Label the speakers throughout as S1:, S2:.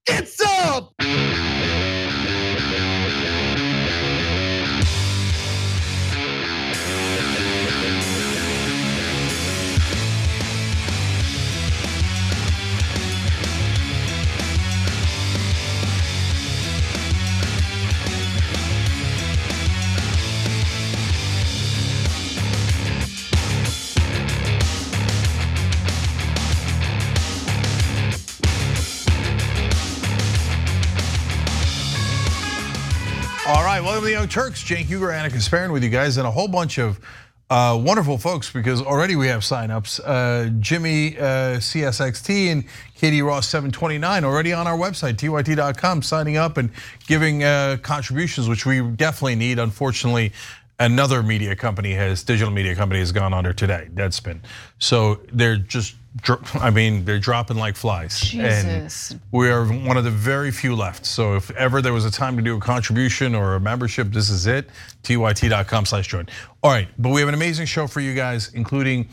S1: It's up!
S2: All right, welcome to the Young Turks. Cenk Uygur, Anna Kasparian with you guys, and a whole bunch of wonderful folks, because already we have signups. Jimmy CSXT and Katie Ross 729 already on our website, tyt.com, signing up and giving contributions, which we definitely need. Unfortunately, another digital media company has gone under today, Deadspin. So they're just, they're dropping like flies.
S3: Jesus.
S2: And we are one of the very few left. So if ever there was a time to do a contribution or a membership, this is it, tyt.com/join. All right, but we have an amazing show for you guys, including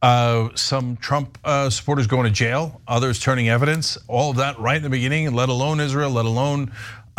S2: some Trump supporters going to jail, others turning evidence, all of that right in the beginning, let alone Israel, let alone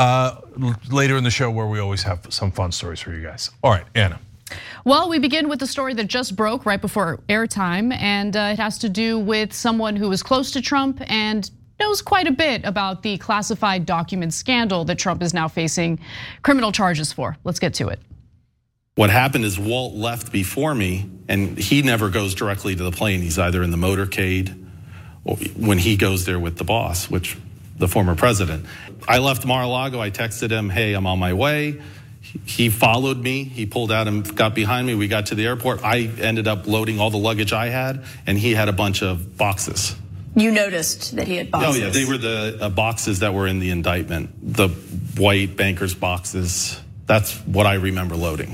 S2: later in the show, where we always have some fun stories for you guys. All right, Anna.
S3: Well, we begin with the story that just broke right before airtime, and it has to do with someone who was close to Trump and knows quite a bit about the classified document scandal that Trump is now facing criminal charges for. Let's get to it.
S4: What happened is Walt left before me, and he never goes directly to the plane. He's either in the motorcade or when he goes there with the boss, which the former president. I left Mar-a-Lago, I texted him, hey, I'm on my way. He followed me, he pulled out and got behind me. We got to the airport. I ended up loading all the luggage I had, and he had a bunch of boxes.
S5: You noticed that he had boxes?
S4: Oh yeah, they were the boxes that were in the indictment, the white banker's boxes. That's what I remember loading.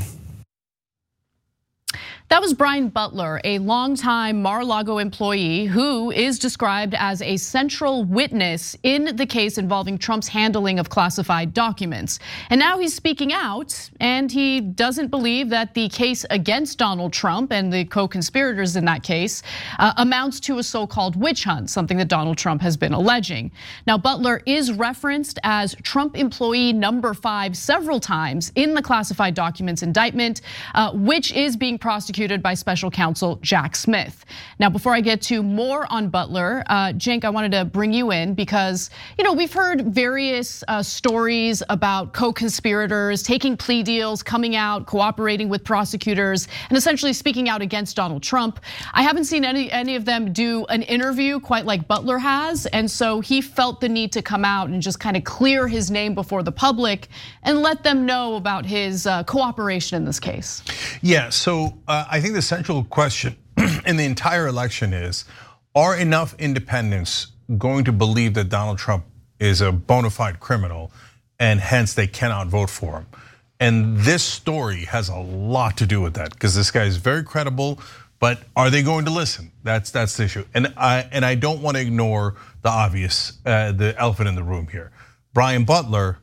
S3: That was Brian Butler, a longtime Mar-a-Lago employee who is described as a central witness in the case involving Trump's handling of classified documents. And now he's speaking out, and he doesn't believe that the case against Donald Trump and the co-conspirators in that case amounts to a so-called witch hunt, something that Donald Trump has been alleging. Now, Butler is referenced as Trump employee number 5 several times in the classified documents indictment, which is being prosecuted by special counsel Jack Smith. Now, before I get to more on Butler, Cenk, I wanted to bring you in because we've heard various stories about co-conspirators taking plea deals, coming out, cooperating with prosecutors, and essentially speaking out against Donald Trump. I haven't seen any of them do an interview quite like Butler has, and so he felt the need to come out and just kind of clear his name before the public and let them know about his cooperation in this case.
S2: Yeah, so I think the central question in the entire election is, are enough independents going to believe that Donald Trump is a bona fide criminal and hence they cannot vote for him? And this story has a lot to do with that, because this guy is very credible, but are they going to listen? That's the issue. And I don't want to ignore the obvious, the elephant in the room here. Brian Butler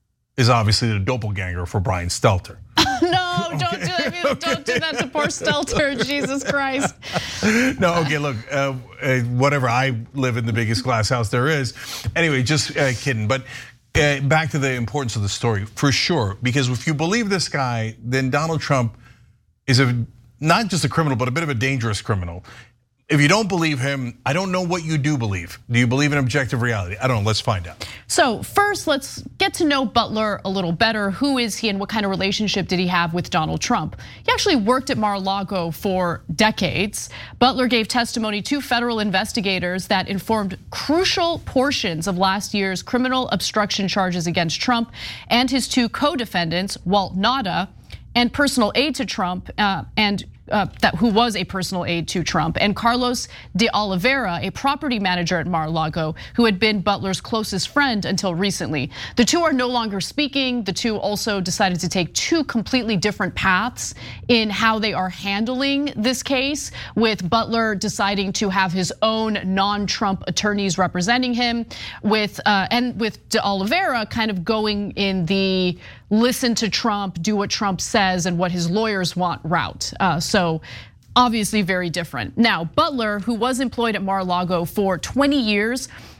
S2: is obviously the doppelganger for Brian Stelter.
S3: No, don't do that. Don't do that to poor Stelter, Jesus Christ.
S2: No, okay, look, whatever, I live in the biggest glass house there is. Anyway, just kidding, but back to the importance of the story, for sure, because if you believe this guy, then Donald Trump is not just a criminal, but a bit of a dangerous criminal. If you don't believe him, I don't know what you do believe. Do you believe in objective reality? I don't know, let's find out.
S3: So first, let's get to know Butler a little better. Who is he and what kind of relationship did he have with Donald Trump? He actually worked at Mar-a-Lago for decades. Butler gave testimony to federal investigators that informed crucial portions of last year's criminal obstruction charges against Trump and his 2 co-defendants, Walt Nauta, and personal aide to Trump, who was a personal aide to Trump, and Carlos de Oliveira, a property manager at Mar-a-Lago, who had been Butler's closest friend until recently. The 2 are no longer speaking. The 2 also decided to take 2 completely different paths in how they are handling this case, with Butler deciding to have his own non-Trump attorneys representing him, and with de Oliveira kind of going in the listen to Trump, do what Trump says and what his lawyers want route. So obviously very different. Now, Butler, who was employed at Mar-a-Lago for 20 years,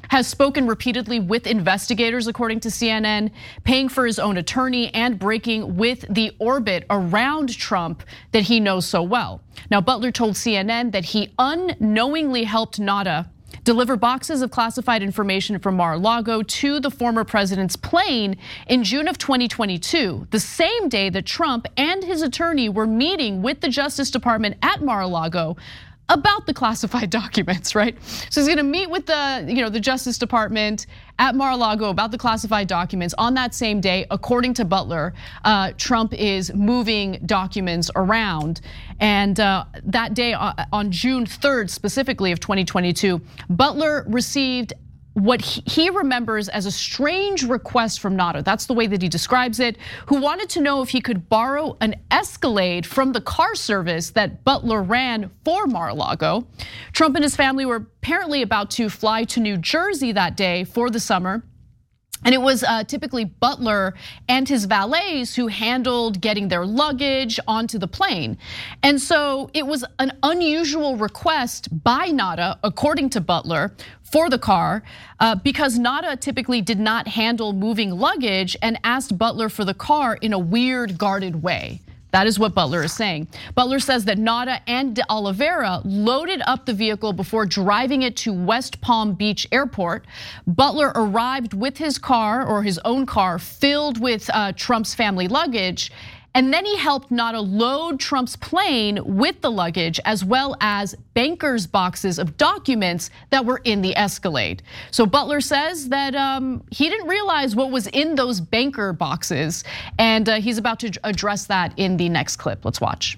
S3: has spoken repeatedly with investigators, according to CNN, paying for his own attorney and breaking with the orbit around Trump that he knows so well. Now, Butler told CNN that he unknowingly helped Nada deliver boxes of classified information from Mar-a-Lago to the former president's plane in June of 2022, the same day that Trump and his attorney were meeting with the Justice Department at Mar-a-Lago about the classified documents, right? So he's gonna meet with the Justice Department at Mar-a-Lago about the classified documents. On that same day, according to Butler, Trump is moving documents around. And that day, on June 3rd, specifically of 2022, Butler received what he remembers as a strange request from Nada, that's the way that he describes it, who wanted to know if he could borrow an Escalade from the car service that Butler ran for Mar-a-Lago. Trump and his family were apparently about to fly to New Jersey that day for the summer. And it was typically Butler and his valets who handled getting their luggage onto the plane. And so it was an unusual request by Nada, according to Butler, for the car, because Nada typically did not handle moving luggage and asked Butler for the car in a weird, guarded way. That is what Butler is saying. Butler says that Nada and De Oliveira loaded up the vehicle before driving it to West Palm Beach Airport. Butler arrived with his car, or his own car, filled with Trump's family luggage. And then he helped Nada load Trump's plane with the luggage, as well as bankers' boxes of documents that were in the Escalade. So Butler says that he didn't realize what was in those banker boxes, and he's about to address that in the next clip. Let's watch.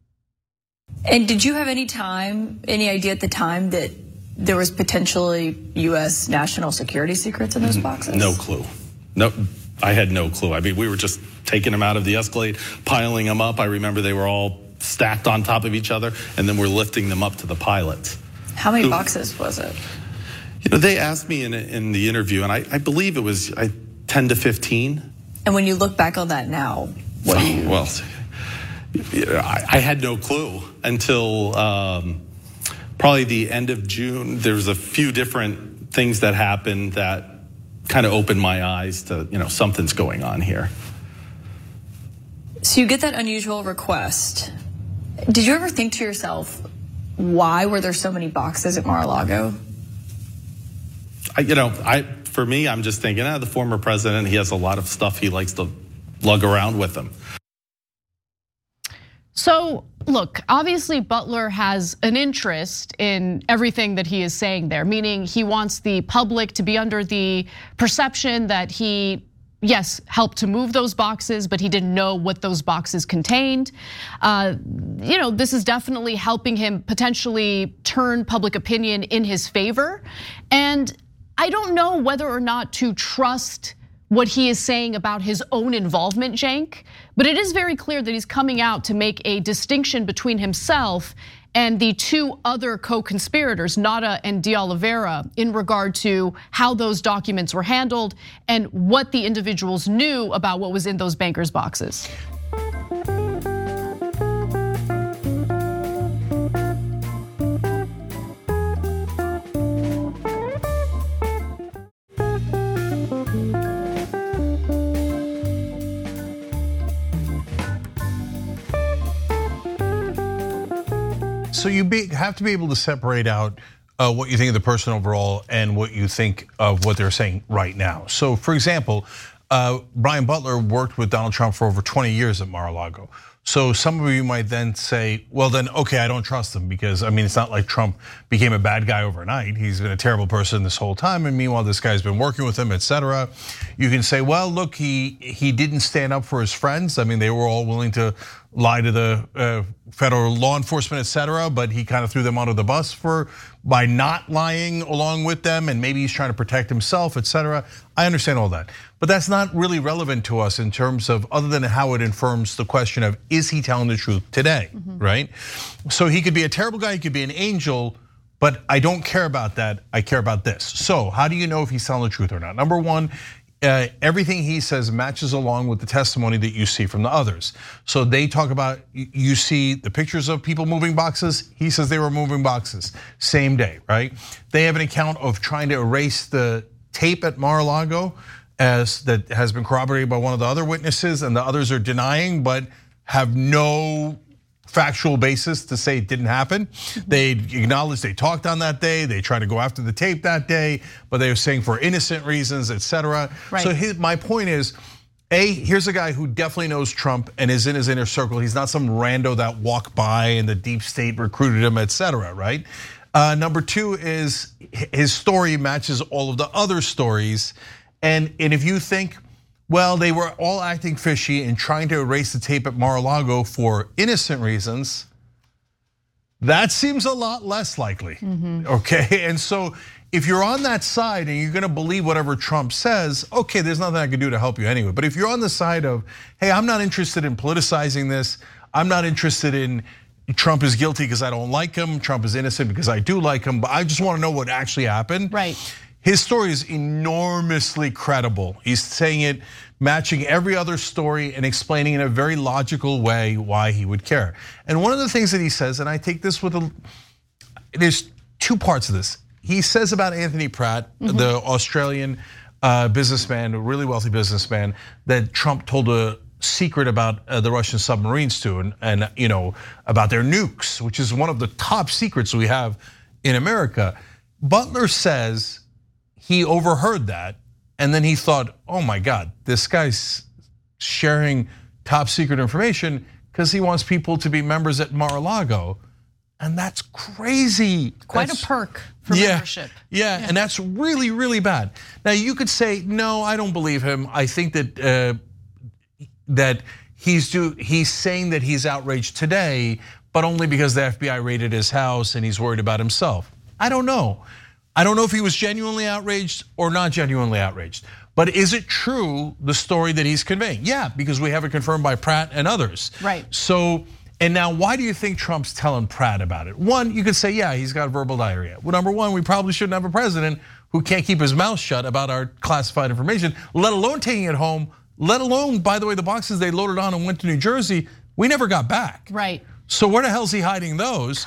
S5: And did you have any idea at the time that there was potentially US national security secrets in those boxes?
S4: No clue. No, I had no clue. I mean, we were just taking them out of the Escalade, piling them up. I remember they were all stacked on top of each other, and then we're lifting them up to the pilots.
S5: How many boxes was it?
S4: You know, they asked me in the interview, and I believe it was 10 to 15.
S5: And when you look back on that now, what do you?
S4: Well, I had no clue until probably the end of June. There was a few different things that happened that kind of opened my eyes to, something's going on here.
S5: So you get that unusual request. Did you ever think to yourself, why were there so many boxes at Mar-a-Lago?
S4: For me, I'm just thinking, the former president, he has a lot of stuff he likes to lug around with him.
S3: So look, obviously Butler has an interest in everything that he is saying there, meaning he wants the public to be under the perception that he, yes, helped to move those boxes, but he didn't know what those boxes contained. This is definitely helping him potentially turn public opinion in his favor. And I don't know whether or not to trust what he is saying about his own involvement, Cenk, but it is very clear that he's coming out to make a distinction between himself and the two other co-conspirators, Nada and De Oliveira, in regard to how those documents were handled and what the individuals knew about what was in those bankers' boxes.
S2: So you have to be able to separate out what you think of the person overall and what you think of what they're saying right now. So for example, Brian Butler worked with Donald Trump for over 20 years at Mar-a-Lago. So some of you might then say, well then, okay, I don't trust him because it's not like Trump became a bad guy overnight. He's been a terrible person this whole time, and meanwhile this guy's been working with him, etc. You can say, well, look, he didn't stand up for his friends. They were all willing to lie to the federal law enforcement, etc. But he kind of threw them under the bus by not lying along with them, and maybe he's trying to protect himself, etc. I understand all that, but that's not really relevant to us in terms of other than how it informs the question of is he telling the truth today, right? So he could be a terrible guy, he could be an angel, but I don't care about that. I care about this. So how do you know if he's telling the truth or not? Number one, everything he says matches along with the testimony that you see from the others. So they talk about, you see the pictures of people moving boxes. He says they were moving boxes, same day, right? They have an account of trying to erase the tape at Mar-a-Lago that has been corroborated by one of the other witnesses, and the others are denying, but have no factual basis to say it didn't happen. They acknowledge they talked on that day. They tried to go after the tape that day, but they were saying for innocent reasons, etc.
S3: Right.
S2: So my point is, here's a guy who definitely knows Trump and is in his inner circle. He's not some rando that walked by and the deep state recruited him, etc. Right? Number two is his story matches all of the other stories, and if you think, well, they were all acting fishy and trying to erase the tape at Mar-a-Lago for innocent reasons, that seems a lot less likely, okay? And so if you're on that side and you're gonna believe whatever Trump says, okay, there's nothing I can do to help you anyway. But if you're on the side of, hey, I'm not interested in politicizing this, I'm not interested in Trump is guilty because I don't like him, Trump is innocent because I do like him, but I just wanna know what actually happened.
S3: Right.
S2: His story is enormously credible. He's saying it, matching every other story and explaining in a very logical way why he would care. And one of the things that he says, and I take this with there's two parts of this. He says about Anthony Pratt, the Australian businessman, a really wealthy businessman, that Trump told a secret about the Russian submarines to, and about their nukes, which is one of the top secrets we have in America. Butler says he overheard that, and then he thought, oh my God, this guy's sharing top secret information because he wants people to be members at Mar-a-Lago. And that's crazy.
S3: Quite a perk for membership.
S2: Yeah, and that's really, really bad. Now you could say, no, I don't believe him. I think that he's saying that he's outraged today, but only because the FBI raided his house and he's worried about himself. I don't know. I don't know if he was genuinely outraged or not genuinely outraged. But is it true, the story that he's conveying? Yeah, because we have it confirmed by Pratt and others.
S3: Right.
S2: So, and now why do you think Trump's telling Pratt about it? One, you could say, yeah, he's got verbal diarrhea. Well, number one, we probably shouldn't have a president who can't keep his mouth shut about our classified information, let alone taking it home, let alone, by the way, the boxes they loaded on and went to New Jersey, we never got back.
S3: Right.
S2: So where the hell's he hiding those?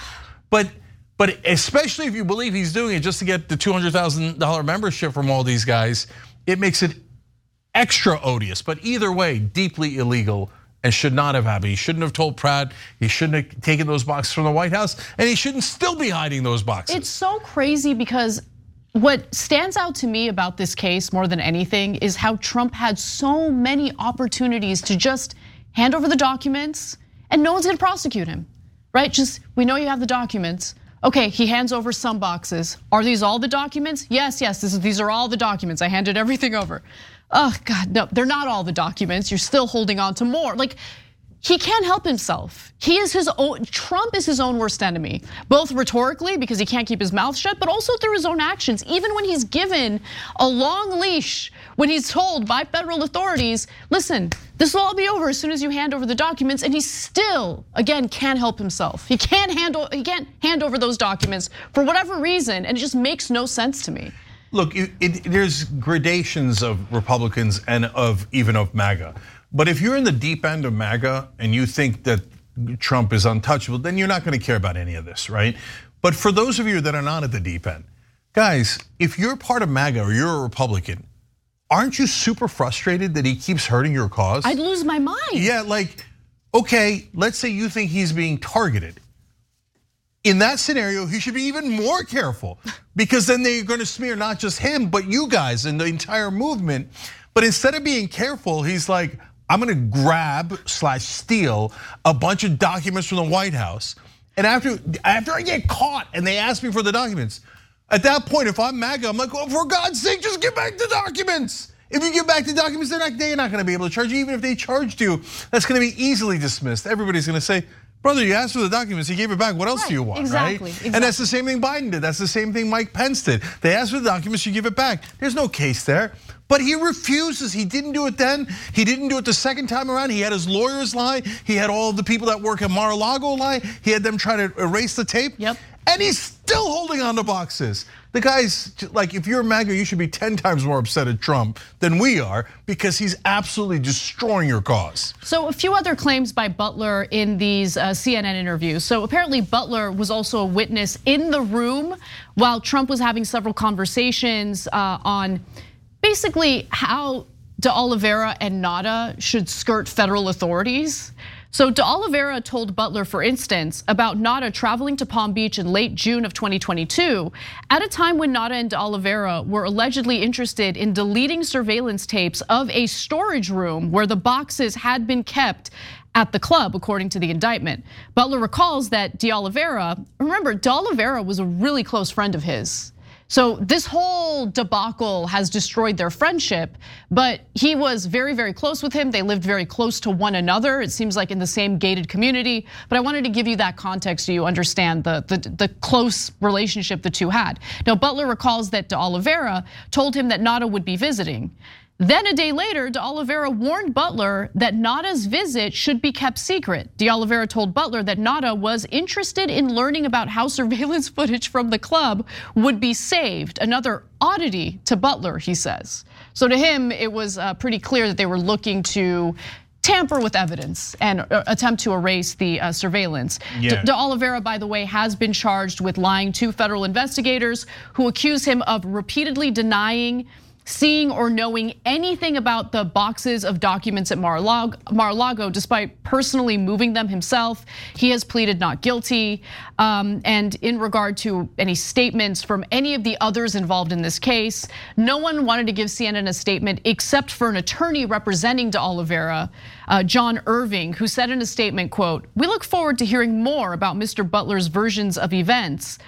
S2: But especially if you believe he's doing it just to get the $200,000 membership from all these guys, it makes it extra odious. But either way, deeply illegal and should not have happened. He shouldn't have told Pratt, he shouldn't have taken those boxes from the White House, and he shouldn't still be hiding those boxes.
S3: It's so crazy because what stands out to me about this case more than anything is how Trump had so many opportunities to just hand over the documents and no one's gonna prosecute him, right? Just, we know you have the documents. Okay, he hands over some boxes. Are these all the documents? Yes, these are all the documents. I handed everything over. Oh God, no, they're not all the documents. You're still holding on to more. Like, he can't help himself. He is his own, Trump is his own worst enemy, both rhetorically because he can't keep his mouth shut, but also through his own actions. Even when he's given a long leash, when he's told by federal authorities, listen, this will all be over as soon as you hand over the documents, and he still, again, can't help himself. He can't hand over those documents for whatever reason, and it just makes no sense to me.
S2: Look, there's gradations of Republicans and even of MAGA. But if you're in the deep end of MAGA and you think that Trump is untouchable, then you're not gonna care about any of this, right? But for those of you that are not at the deep end, guys, if you're part of MAGA or you're a Republican, aren't you super frustrated that he keeps hurting your cause?
S3: I'd lose my mind.
S2: Yeah, like, okay, let's say you think he's being targeted. In that scenario, he should be even more careful because then they're gonna smear not just him, but you guys and the entire movement. But instead of being careful, he's like, I'm gonna grab/steal a bunch of documents from the White House. And after I get caught and they ask me for the documents, at that point, if I'm MAGA, I'm like, oh, for God's sake, just give back the documents. If you give back the documents, they're not gonna be able to charge you. Even if they charged you, that's gonna be easily dismissed. Everybody's gonna say, brother, you asked for the documents, he gave it back, what else do you want,
S3: exactly,
S2: right?
S3: Exactly.
S2: And that's the same thing Biden did, that's the same thing Mike Pence did. They asked for the documents, you give it back. There's no case there, but he refuses. He didn't do it then, he didn't do it the second time around. He had his lawyers lie, he had all the people that work at Mar-a-Lago lie, he had them try to erase the tape.
S3: Yep.
S2: And he's still holding on to boxes. The guy's like, if you're MAGA, you should be 10 times more upset at Trump than we are because he's absolutely destroying your cause.
S3: So a few other claims by Butler in these CNN interviews. So apparently Butler was also a witness in the room while Trump was having several conversations on basically how De Oliveira and Nada should skirt federal authorities. So De Oliveira told Butler, for instance, about Nada traveling to Palm Beach in late June of 2022, at a time when Nada and De Oliveira were allegedly interested in deleting surveillance tapes of a storage room where the boxes had been kept at the club, according to the indictment. Butler recalls that De Oliveira, remember, De Oliveira was a really close friend of his. So this whole debacle has destroyed their friendship, but he was very, very close with him. They lived very close to one another. It seems like in the same gated community, but I wanted to give you that context so you understand the close relationship the two had. Now, Butler recalls that De Oliveira told him that Nada would be visiting. Then a day later, De Oliveira warned Butler that Nada's visit should be kept secret. De Oliveira told Butler that Nada was interested in learning about how surveillance footage from the club would be saved. Another oddity to Butler, he says. So to him, it was pretty clear that they were looking to tamper with evidence and attempt to erase the surveillance.
S2: Yeah.
S3: De Oliveira, by the way, has been charged with lying to federal investigators who accuse him of repeatedly denying seeing or knowing anything about the boxes of documents at Mar-a-Lago, despite personally moving them himself. He has pleaded not guilty. And in regard to any statements from any of the others involved in this case, no one wanted to give CNN a statement except for an attorney representing De Oliveira, John Irving, who said in a statement, quote, "We look forward to hearing more about Mr. Butler's version of events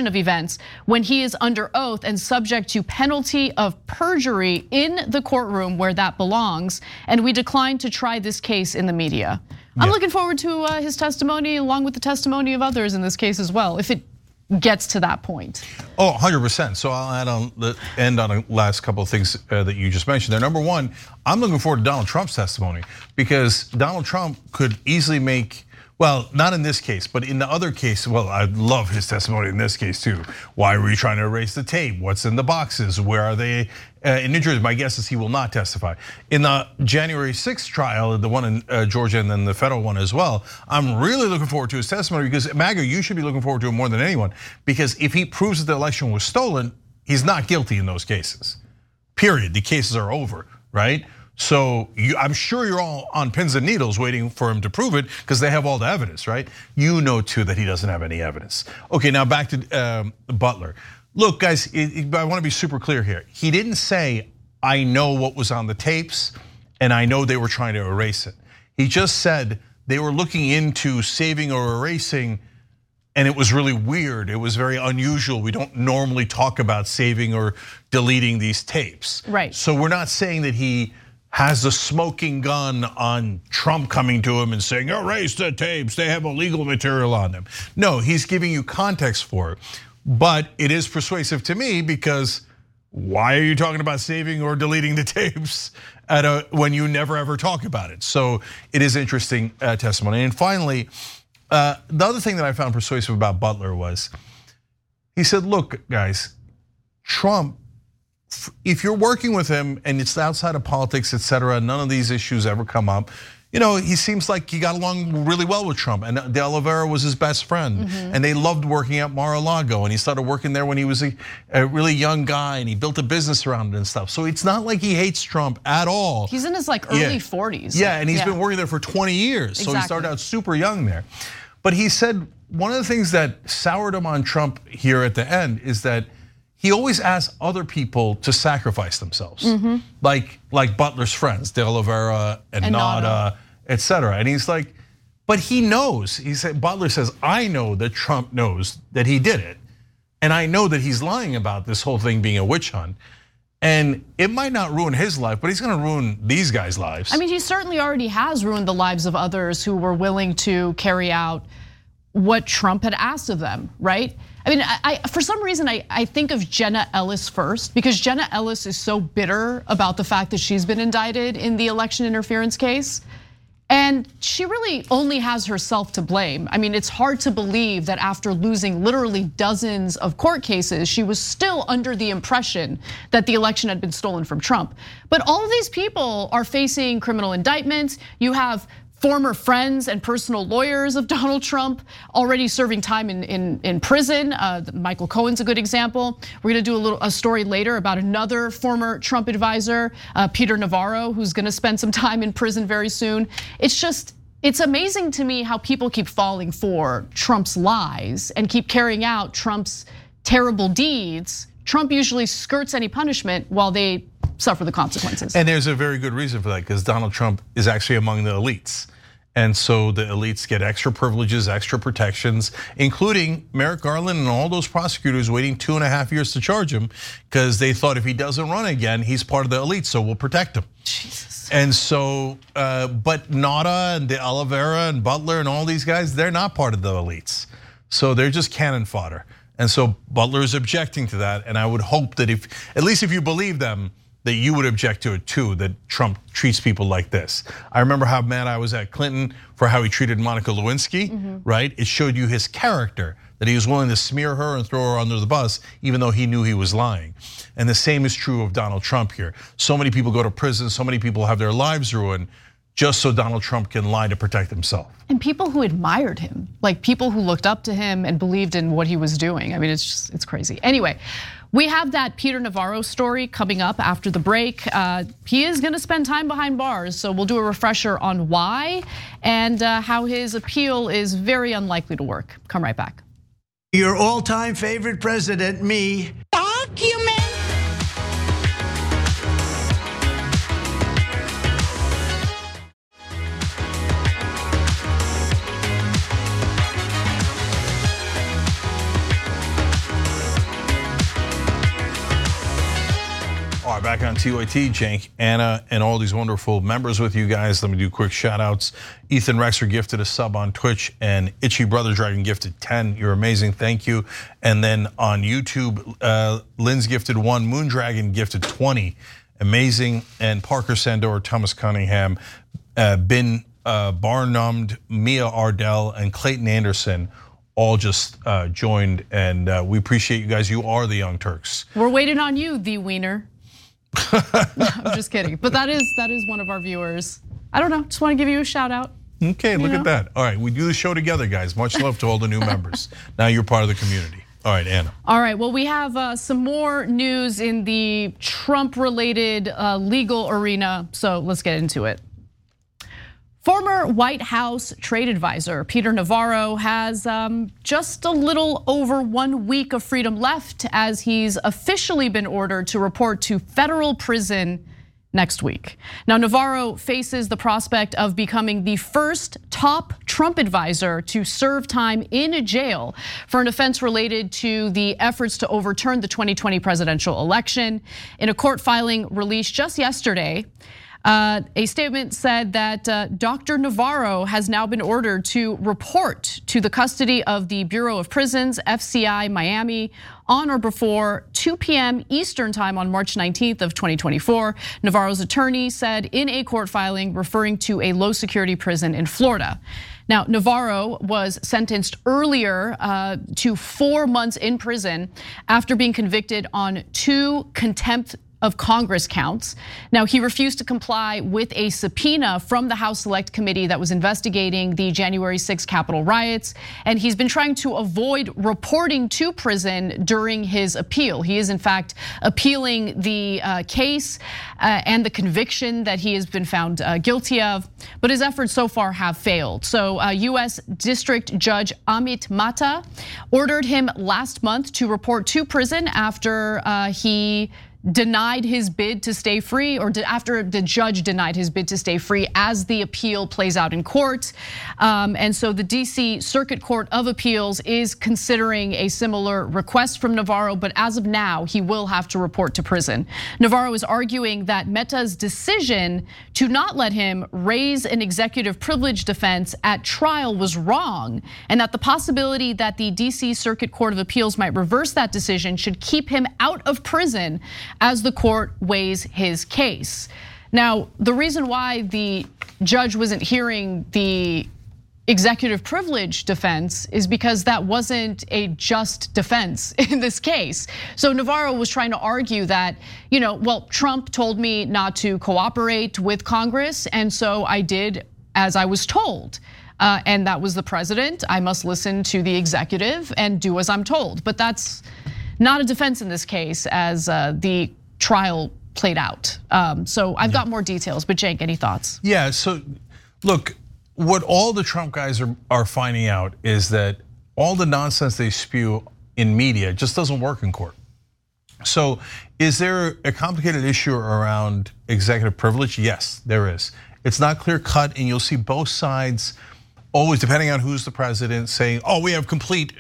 S3: when he is under oath and subject to penalty of perjury in the courtroom where that belongs, and we decline to try this case in the media." I'm looking forward to his testimony along with the testimony of others in this case as well, if it gets to that point.
S2: Oh, 100%. So I'll end on a last couple of things that you just mentioned there. Number one, I'm looking forward to Donald Trump's testimony because Donald Trump could easily make, well, not in this case, but in the other case, well, I love his testimony in this case too. Why were you trying to erase the tape? What's in the boxes? Where are they? In New Jersey, my guess is he will not testify. In the January 6th trial, the one in Georgia and then the federal one as well, I'm really looking forward to his testimony because MAGA, you should be looking forward to it more than anyone. Because if he proves that the election was stolen, he's not guilty in those cases. Period, the cases are over, right? So I'm sure you're all on pins and needles waiting for him to prove it because they have all the evidence, right? You know too that he doesn't have any evidence. Okay, now back to Butler. Look, guys, I want to be super clear here. He didn't say, I know what was on the tapes and I know they were trying to erase it. He just said they were looking into saving or erasing, and it was really weird. It was very unusual. We don't normally talk about saving or deleting these tapes.
S3: Right.
S2: So we're not saying that he has a smoking gun on Trump coming to him and saying, erase the tapes, they have illegal material on them. No, he's giving you context for it. But it is persuasive to me because why are you talking about saving or deleting the tapes when you never ever talk about it? So it is interesting testimony. And finally, the other thing that I found persuasive about Butler was, he said, look, guys, Trump, if you're working with him and it's outside of politics, et cetera, none of these issues ever come up. You know, he seems like he got along really well with Trump, and De Oliveira was his best friend, and they loved working at Mar-a-Lago, and he started working there when he was a really young guy, and he built a business around it and stuff. So it's not like he hates Trump at all.
S3: He's in his like early 40s.
S2: Yeah, and he's been working there for 20 years, so he started out super young there. But he said one of the things that soured him on Trump here at the end is that he always asks other people to sacrifice themselves, like Butler's friends, De Oliveira and Nada, et cetera. And he's like, but he knows. He said, Butler says, I know that Trump knows that he did it, and I know that he's lying about this whole thing being a witch hunt. And it might not ruin his life, but he's going to ruin these guys' lives.
S3: I mean, he certainly already has ruined the lives of others who were willing to carry out what Trump had asked of them, right? I mean, for some reason, I think of Jenna Ellis first because Jenna Ellis is so bitter about the fact that she's been indicted in the election interference case. And she really only has herself to blame. I mean, it's hard to believe that after losing literally dozens of court cases, she was still under the impression that the election had been stolen from Trump. But all of these people are facing criminal indictments. You have former friends and personal lawyers of Donald Trump already serving time in prison. Michael Cohen's a good example. We're gonna do a story later about another former Trump advisor, Peter Navarro, who's gonna spend some time in prison very soon. It's amazing to me how people keep falling for Trump's lies and keep carrying out Trump's terrible deeds. Trump usually skirts any punishment while they suffer the consequences.
S2: And there's a very good reason for that, because Donald Trump is actually among the elites. And so the elites get extra privileges, extra protections, including Merrick Garland and all those prosecutors waiting 2.5 years to charge him because they thought if he doesn't run again, he's part of the elite, so we'll protect him.
S3: Jesus.
S2: And so, but Nauta and De Oliveira and Butler and all these guys, they're not part of the elites. So they're just cannon fodder. And so Butler is objecting to that, and I would hope that at least if you believe them, that you would object to it too, that Trump treats people like this. I remember how mad I was at Clinton for how he treated Monica Lewinsky, right? It showed you his character, that he was willing to smear her and throw her under the bus, even though he knew he was lying. And the same is true of Donald Trump here. So many people go to prison, so many people have their lives ruined just so Donald Trump can lie to protect himself.
S3: And people who admired him, like people who looked up to him and believed in what he was doing. I mean, it's crazy. Anyway, we have that Peter Navarro story coming up after the break. He is gonna spend time behind bars, so we'll do a refresher on why and how his appeal is very unlikely to work. Come right back.
S1: Your all-time favorite president, me.
S6: Document.
S2: All right, back on TYT, Cenk, Anna, and all these wonderful members with you guys. Let me do quick shout outs. Ethan Rexer gifted a sub on Twitch, and Itchy Brother Dragon gifted 10. You're amazing, thank you. And then on YouTube, Lynn's gifted 1, Moondragon gifted 20. Amazing. And Parker Sandor, Thomas Cunningham, Ben Barnumd, Mia Ardell, and Clayton Anderson all just joined, and we appreciate you guys. You are the Young Turks.
S3: We're waiting on you, the wiener. I'm just kidding, but that is one of our viewers. I don't know, just want to give you a shout out.
S2: Okay, look at that. All right, we do the show together, guys. Much love to all the new members. Now you're part of the community. All right, Anna.
S3: All right, well, we have some more news in the Trump-related legal arena, so let's get into it. Former White House trade advisor Peter Navarro has just a little over 1 week of freedom left as he's officially been ordered to report to federal prison next week. Now, Navarro faces the prospect of becoming the first top Trump advisor to serve time in a jail for an offense related to the efforts to overturn the 2020 presidential election. In a court filing released just yesterday, a statement said that Dr. Navarro has now been ordered to report to the custody of the Bureau of Prisons, FCI Miami, on or before 2 p.m. Eastern time on March 19th of 2024. Navarro's attorney said in a court filing referring to a low security prison in Florida. Now, Navarro was sentenced earlier to 4 months in prison after being convicted on 2 contempt of Congress counts. Now, he refused to comply with a subpoena from the House Select Committee that was investigating the January 6 Capitol riots, and he's been trying to avoid reporting to prison during his appeal. He is in fact appealing the case and the conviction that he has been found guilty of, but his efforts so far have failed. So US District Judge Amit Mata ordered him last month to report to prison after he denied his bid to stay free, or after the judge denied his bid to stay free as the appeal plays out in court. And so the DC Circuit Court of Appeals is considering a similar request from Navarro, but as of now, he will have to report to prison. Navarro is arguing that Meta's decision to not let him raise an executive privilege defense at trial was wrong, and that the possibility that the DC Circuit Court of Appeals might reverse that decision should keep him out of prison as the court weighs his case. Now, the reason why the judge wasn't hearing the executive privilege defense is because that wasn't a just defense in this case. So Navarro was trying to argue that, well, Trump told me not to cooperate with Congress, and so I did as I was told. And that was the president. I must listen to the executive and do as I'm told. But that's not a defense in this case, as the trial played out. So I've got more details, but Cenk, any thoughts?
S2: Yeah, so look, what all the Trump guys are finding out is that all the nonsense they spew in media just doesn't work in court. So is there a complicated issue around executive privilege? Yes, there is. It's not clear cut, and you'll see both sides always, depending on who's the president, saying, oh, we have complete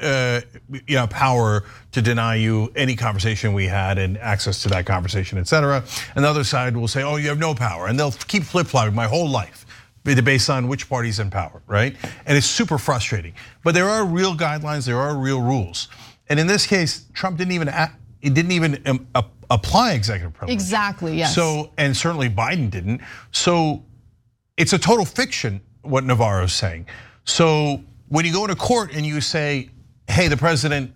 S2: power to deny you any conversation we had and access to that conversation, et cetera. And the other side will say, oh, you have no power. And they'll keep flip-flopping my whole life based on which party's in power, right? And it's super frustrating. But there are real guidelines, there are real rules. And in this case, Trump didn't even apply executive privilege.
S3: Exactly, yes.
S2: So, and certainly Biden didn't. So it's a total fiction what Navarro's saying. So when you go into court and you say, hey, the president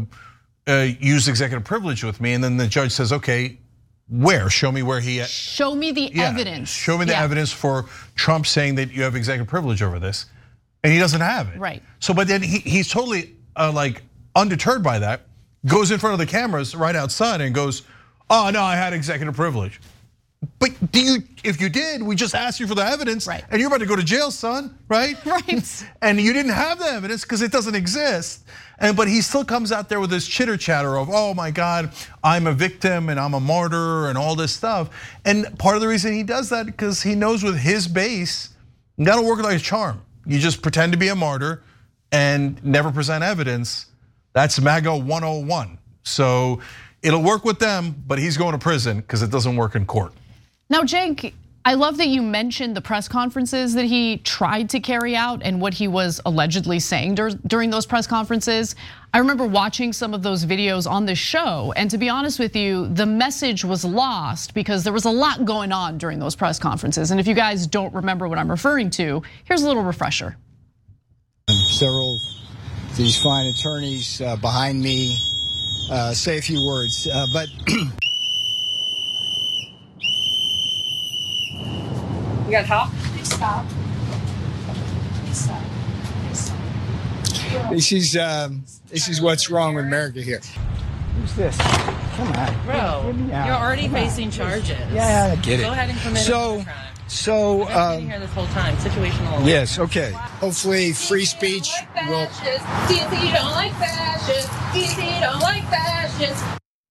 S2: used executive privilege with me, and then the judge says, okay, where? Show me where he.
S3: Show me the evidence.
S2: Show me the evidence for Trump saying that you have executive privilege over this, and he doesn't have it.
S3: Right.
S2: So, but then he's totally like undeterred by that. Goes in front of the cameras right outside and goes, "Oh no, I had executive privilege." But if you did, we just asked you for the evidence,
S3: right?
S2: And you're about to go to jail, son, right?
S3: Right.
S2: And you didn't have the evidence because it doesn't exist. But he still comes out there with this chitter chatter of, oh my God, I'm a victim and I'm a martyr and all this stuff. And part of the reason he does that because he knows with his base, that'll work like a charm. You just pretend to be a martyr and never present evidence. That's MAGA 101. So it'll work with them, but he's going to prison because it doesn't work in court.
S3: Now, Cenk, I love that you mentioned the press conferences that he tried to carry out and what he was allegedly saying during those press conferences. I remember watching some of those videos on the show, and to be honest with you, the message was lost because there was a lot going on during those press conferences. And if you guys don't remember what I'm referring to, here's a little refresher.
S6: Several of these fine attorneys behind me say a few words, but
S7: you got help?
S8: Please stop. Please stop. Please stop.
S6: This is what's wrong with America here. Who's this? Come on,
S7: bro. You're already facing charges.
S6: Yeah, I get it.
S7: Go ahead and commit a crime.
S6: So,
S7: I've been here this whole time. Situational.
S6: Yes, okay. Hopefully, free speech will.
S8: DNC don't like fascists. DNC don't like fascists.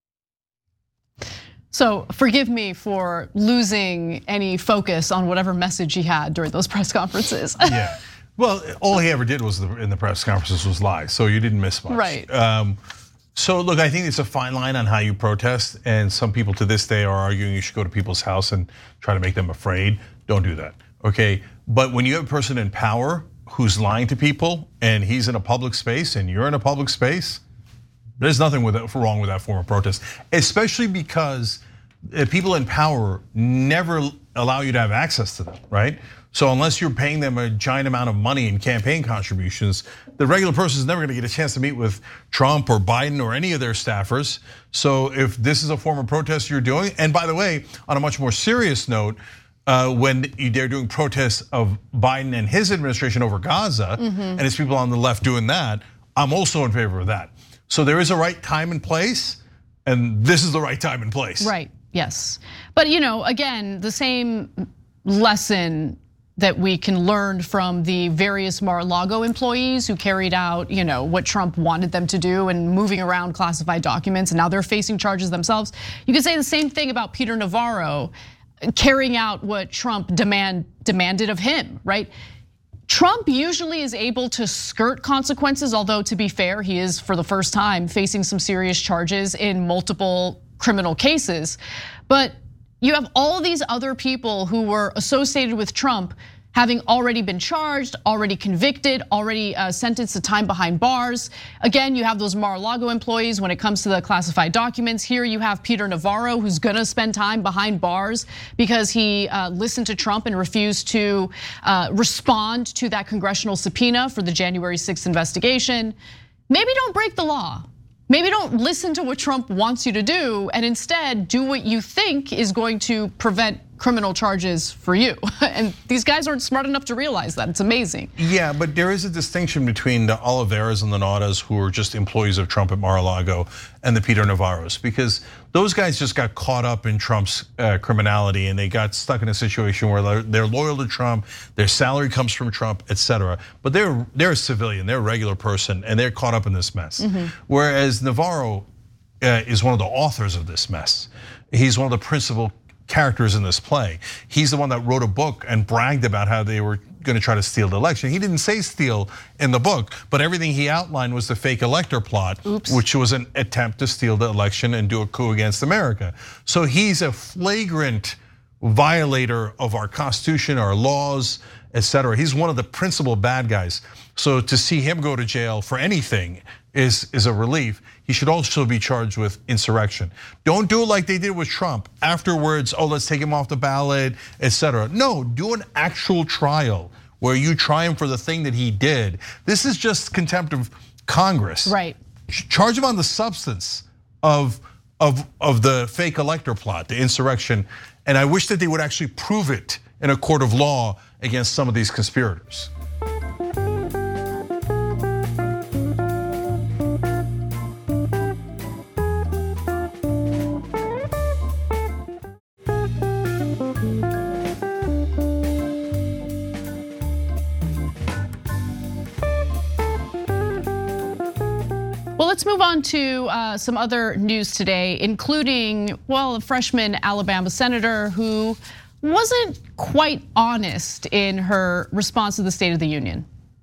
S3: So forgive me for losing any focus on whatever message he had during those press conferences.
S2: Yeah, well, all he ever did was in the press conferences was lie, so you didn't miss much.
S3: Right.
S2: So look, I think it's a fine line on how you protest, and some people to this day are arguing you should go to people's house and try to make them afraid. Don't do that, okay? But when you have a person in power who's lying to people, and he's in a public space, and you're in a public space, there's nothing wrong with that form of protest, especially because people in power never allow you to have access to them, right? So unless you're paying them a giant amount of money in campaign contributions, the regular person is never going to get a chance to meet with Trump or Biden or any of their staffers. So if this is a form of protest you're doing, and by the way, on a much more serious note, when they're doing protests of Biden and his administration over Gaza, and it's people on the left doing that, I'm also in favor of that. So there is a right time and place, and this is the right time and place.
S3: Right, yes. But again, the same lesson that we can learn from the various Mar-a-Lago employees who carried out, what Trump wanted them to do and moving around classified documents, and now they're facing charges themselves. You could say the same thing about Peter Navarro carrying out what Trump demanded of him, right? Trump usually is able to skirt consequences, although to be fair, he is for the first time facing some serious charges in multiple criminal cases. But you have all these other people who were associated with Trump having already been charged, already convicted, already sentenced to time behind bars. Again, you have those Mar-a-Lago employees when it comes to the classified documents. Here you have Peter Navarro, who's gonna spend time behind bars because he listened to Trump and refused to respond to that congressional subpoena for the January 6th investigation. Maybe don't break the law. Maybe don't listen to what Trump wants you to do and instead do what you think is going to prevent criminal charges for you. And these guys aren't smart enough to realize that. It's amazing.
S2: Yeah, but there is a distinction between the Oliveras and the Nautas, who are just employees of Trump at Mar-a-Lago, and the Peter Navarros, because those guys just got caught up in Trump's criminality and they got stuck in a situation where they're loyal to Trump, their salary comes from Trump, etc. But they're a civilian, they're a regular person, and they're caught up in this mess. Whereas Navarro is one of the authors of this mess. He's one of the principal characters in this play. He's the one that wrote a book and bragged about how they were going to try to steal the election. He didn't say steal in the book, but everything he outlined was the fake elector plot, which was an attempt to steal the election and do a coup against America. So he's a flagrant violator of our Constitution, our laws, etc. He's one of the principal bad guys. So to see him go to jail for anything is a relief. He should also be charged with insurrection. Don't do it like they did with Trump. Afterwards, let's take him off the ballot, etc. No, do an actual trial where you try him for the thing that he did. This is just contempt of Congress.
S3: Right.
S2: Charge him on the substance of the fake elector plot, the insurrection. And I wish that they would actually prove it in a court of law against some of these conspirators.
S3: Well, let's move on to some other news today, including, well, a freshman Alabama senator who wasn't quite honest in her response to the State of the Union.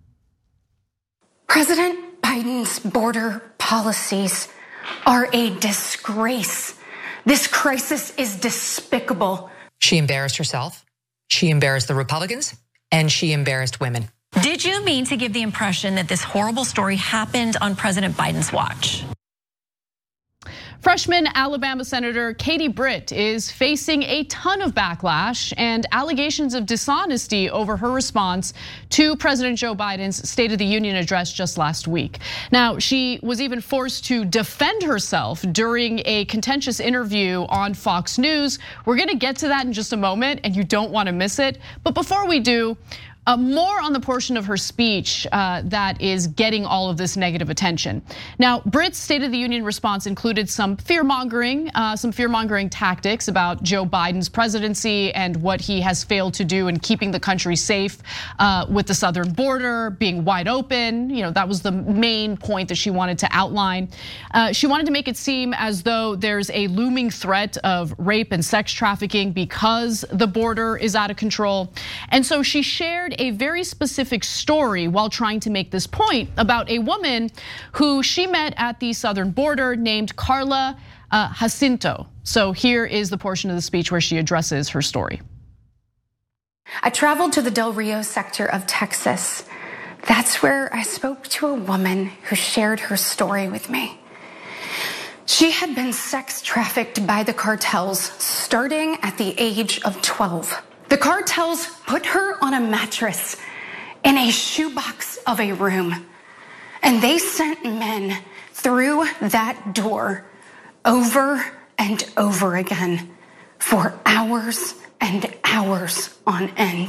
S9: President Biden's border policies are a disgrace. This crisis is despicable.
S10: She embarrassed herself, she embarrassed the Republicans, and she embarrassed women.
S11: Did you mean to give the impression that this horrible story happened on President Biden's watch?
S3: Freshman Alabama Senator Katie Britt is facing a ton of backlash and allegations of dishonesty over her response to President Joe Biden's State of the Union address just last week. Now, she was even forced to defend herself during a contentious interview on Fox News. We're gonna get to that in just a moment, and you don't wanna miss it. But before we do, more on the portion of her speech that is getting all of this negative attention. Now, Britt's State of the Union response included some fear-mongering tactics about Joe Biden's presidency and what he has failed to do in keeping the country safe with the southern border being wide open. That was the main point that she wanted to outline. She wanted to make it seem as though there's a looming threat of rape and sex trafficking because the border is out of control. And so she shared a very specific story while trying to make this point about a woman who she met at the southern border named Carla Jacinto. So here is the portion of the speech where she addresses her story.
S9: I traveled to the Del Rio sector of Texas. That's where I spoke to a woman who shared her story with me. She had been sex trafficked by the cartels starting at the age of 12. The cartels put her on a mattress in a shoebox of a room, and they sent men through that door over and over again for hours and hours on end.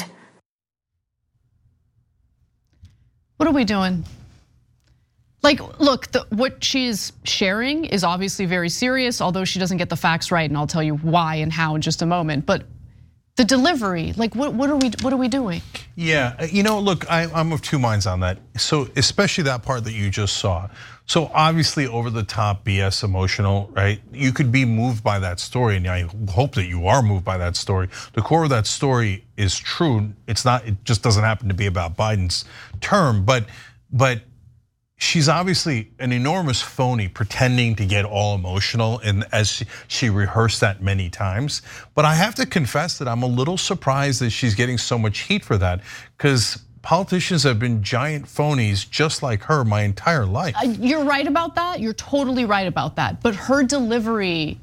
S3: What are we doing? Look, what she's sharing is obviously very serious, although she doesn't get the facts right, and I'll tell you why and how in just a moment. But the delivery, what are we doing?
S2: Yeah, look, I'm of two minds on that. So especially that part that you just saw. So obviously over the top, BS, emotional, right? You could be moved by that story, and I hope that you are moved by that story. The core of that story is true. It just doesn't happen to be about Biden's term, but she's obviously an enormous phony pretending to get all emotional, and as she rehearsed that many times. But I have to confess that I'm a little surprised that she's getting so much heat for that, because politicians have been giant phonies just like her my entire life.
S3: You're right about that. You're totally right about that. But her delivery,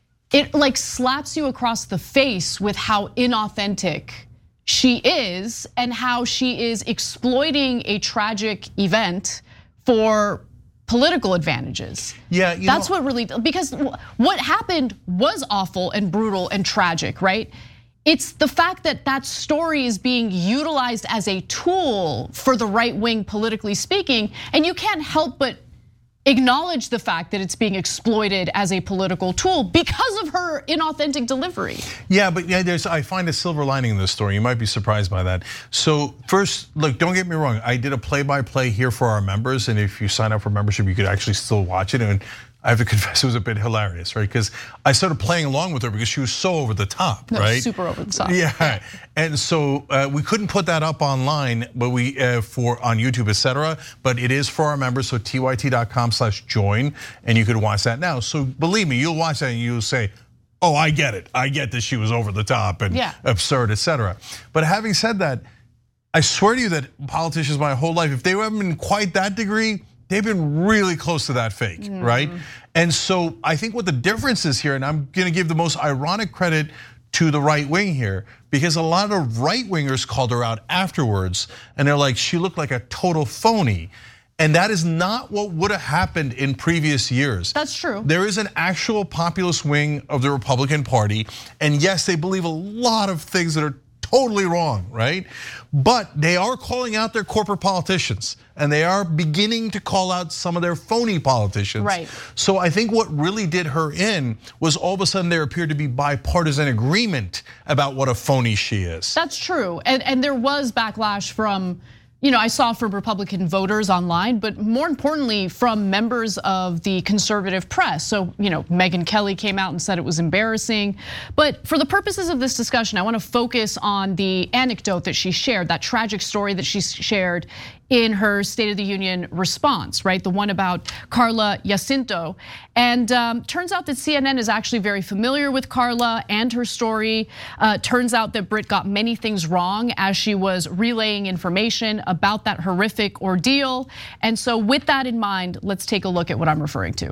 S3: it like slaps you across the face with how inauthentic she is and how she is exploiting a tragic event for political advantages.
S2: Yeah,
S3: that's what really, because what happened was awful and brutal and tragic, right? It's the fact that that story is being utilized as a tool for the right wing, politically speaking, and you can't help but acknowledge the fact that it's being exploited as a political tool because of her inauthentic delivery.
S2: Yeah, but I find a silver lining in this story. You might be surprised by that. So first, look, don't get me wrong. I did a play-by-play here for our members, and if you sign up for membership, you could actually still watch it. And I have to confess, it was a bit hilarious, right? Because I started playing along with her because she was so over the top, right?
S3: Super over the top.
S2: Yeah, and so we couldn't put that up online, but on YouTube, etc. But it is for our members, so tyt.com/join, and you could watch that now. So believe me, you'll watch that and you'll say, "Oh, I get it. I get that she was over the top and absurd, etc." But having said that, I swear to you that politicians my whole life, if they haven't been quite that degree, they've been really close to that fake, right? And so I think what the difference is here, and I'm gonna give the most ironic credit to the right wing here, because a lot of right wingers called her out afterwards, and they're like, she looked like a total phony. And that is not what would have happened in previous years.
S3: That's true.
S2: There is an actual populist wing of the Republican Party, and yes, they believe a lot of things that are totally wrong, right? But they are calling out their corporate politicians, and they are beginning to call out some of their phony politicians.
S3: Right.
S2: So I think what really did her in was all of a sudden there appeared to be bipartisan agreement about what a phony she is.
S3: That's true, and there was backlash from, I saw from Republican voters online, but more importantly from members of the conservative press. So, Megyn Kelly came out and said it was embarrassing. But for the purposes of this discussion, I want to focus on the anecdote that she shared, that tragic story that she shared in her State of the Union response, right? The one about Carla Jacinto. And turns out that CNN is actually very familiar with Carla and her story. Turns out that Britt got many things wrong as she was relaying information about that horrific ordeal. And so with that in mind, let's take a look at what I'm referring to.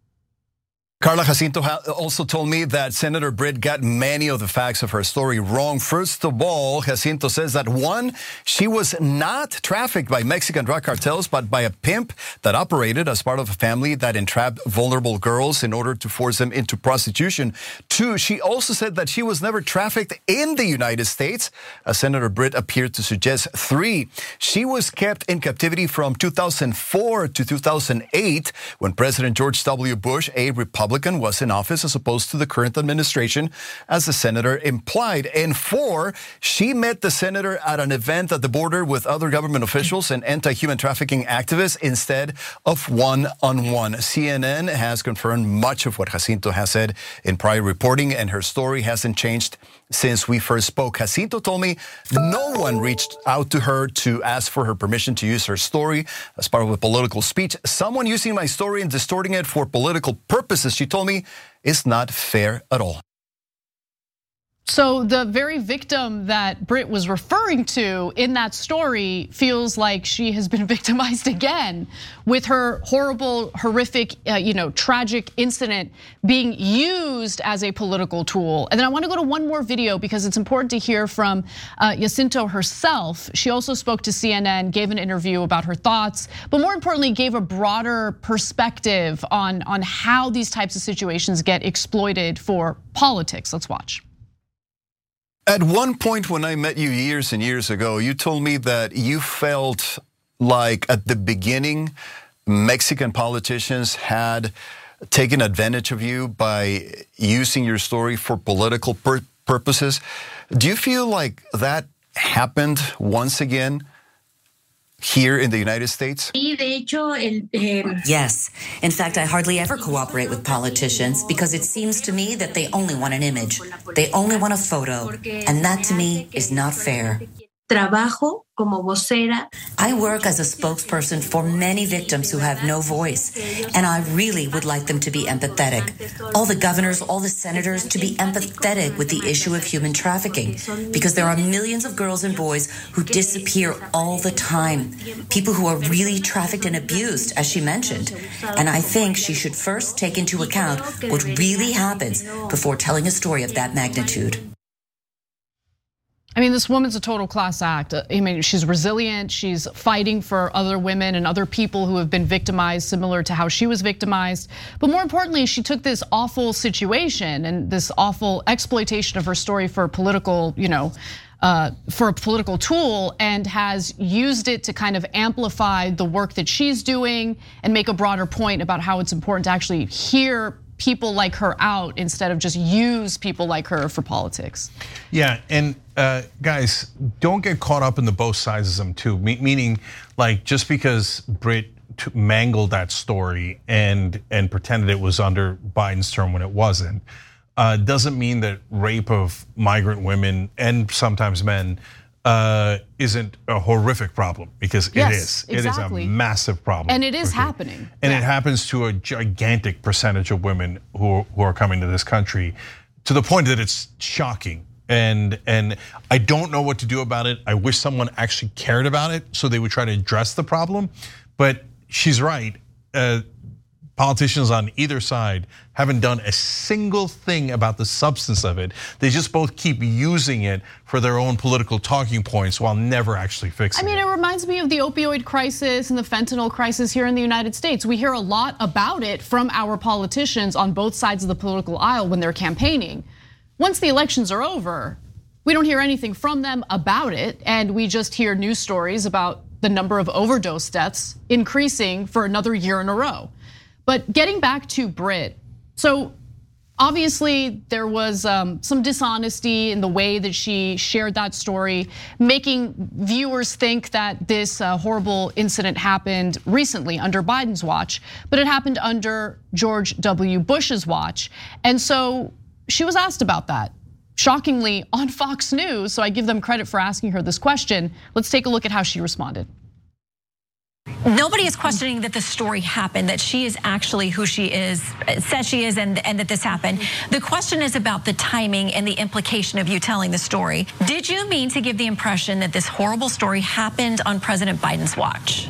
S12: Carla Jacinto also told me that Senator Britt got many of the facts of her story wrong. First of all, Jacinto says that one, she was not trafficked by Mexican drug cartels, but by a pimp that operated as part of a family that entrapped vulnerable girls in order to force them into prostitution. Two, she also said that she was never trafficked in the United States, as Senator Britt appeared to suggest. Three, she was kept in captivity from 2004 to 2008 when President George W. Bush, a Republican, was in office as opposed to the current administration, as the senator implied. And four, she met the senator at an event at the border with other government officials and anti-human trafficking activists instead of one-on-one. CNN has confirmed much of what Jacinto has said in prior reporting, and her story hasn't changed since we first spoke. Jacinto told me no one reached out to her to ask for her permission to use her story as part of a political speech. Someone using my story and distorting it for political purposes, she told me, is not fair at all.
S3: So the very victim that Britt was referring to in that story feels like she has been victimized again with her horrible, horrific, tragic incident being used as a political tool. And then I want to go to one more video because it's important to hear from Jacinto herself. She also spoke to CNN, gave an interview about her thoughts, but more importantly, gave a broader perspective on how these types of situations get exploited for politics. Let's watch.
S12: At one point when I met you years and years ago, you told me that you felt like at the beginning, Mexican politicians had taken advantage of you by using your story for political purposes. Do you feel like that happened once again here in the United States?
S13: Yes. In fact, I hardly ever cooperate with politicians because it seems to me that they only want an image. They only want a photo. And that to me is not fair.
S14: trabajo como vocera.
S13: I work as a spokesperson for many victims who have no voice, and I really would like them to be empathetic. All the governors, all the senators to be empathetic with the issue of human trafficking, because there are millions of girls and boys who disappear all the time. People who are really trafficked and abused, as she mentioned. And I think she should first take into account what really happens before telling a story of that magnitude.
S3: I mean, this woman's a total class act. I mean, she's resilient. She's fighting for other women and other people who have been victimized, similar to how she was victimized. But more importantly, she took this awful situation and this awful exploitation of her story for a political, for a political tool, and has used it to kind of amplify the work that she's doing and make a broader point about how it's important to actually hear people like her out instead of just use people like her for politics.
S2: Yeah, and guys, don't get caught up in the both sides too. Meaning, like, just because Brit mangled that story and pretended it was under Biden's term when it wasn't, doesn't mean that rape of migrant women and sometimes men isn't a horrific problem, because it is.
S3: Exactly.
S2: It is a massive problem.
S3: And it is happening.
S2: And it happens to a gigantic percentage of women who are coming to this country, to the point that it's shocking. And I don't know what to do about it. I wish someone actually cared about it so they would try to address the problem. But she's right. Politicians on either side haven't done a single thing about the substance of it. They just both keep using it for their own political talking points while never actually fixing it.
S3: I mean, it reminds me of the opioid crisis and the fentanyl crisis here in the United States. We hear a lot about it from our politicians on both sides of the political aisle when they're campaigning. Once the elections are over, we don't hear anything from them about it, and we just hear news stories about the number of overdose deaths increasing for another year in a row. But getting back to Brit, so obviously there was some dishonesty in the way that she shared that story, making viewers think that this horrible incident happened recently under Biden's watch, but it happened under George W. Bush's watch. And so she was asked about that, shockingly, on Fox News. So I give them credit for asking her this question. Let's take a look at how she responded.
S11: Nobody is questioning that the story happened, that she is actually who she is, says she is, and that this happened. The question is about the timing and the implication of you telling the story. Did you mean to give the impression that this horrible story happened on President Biden's watch?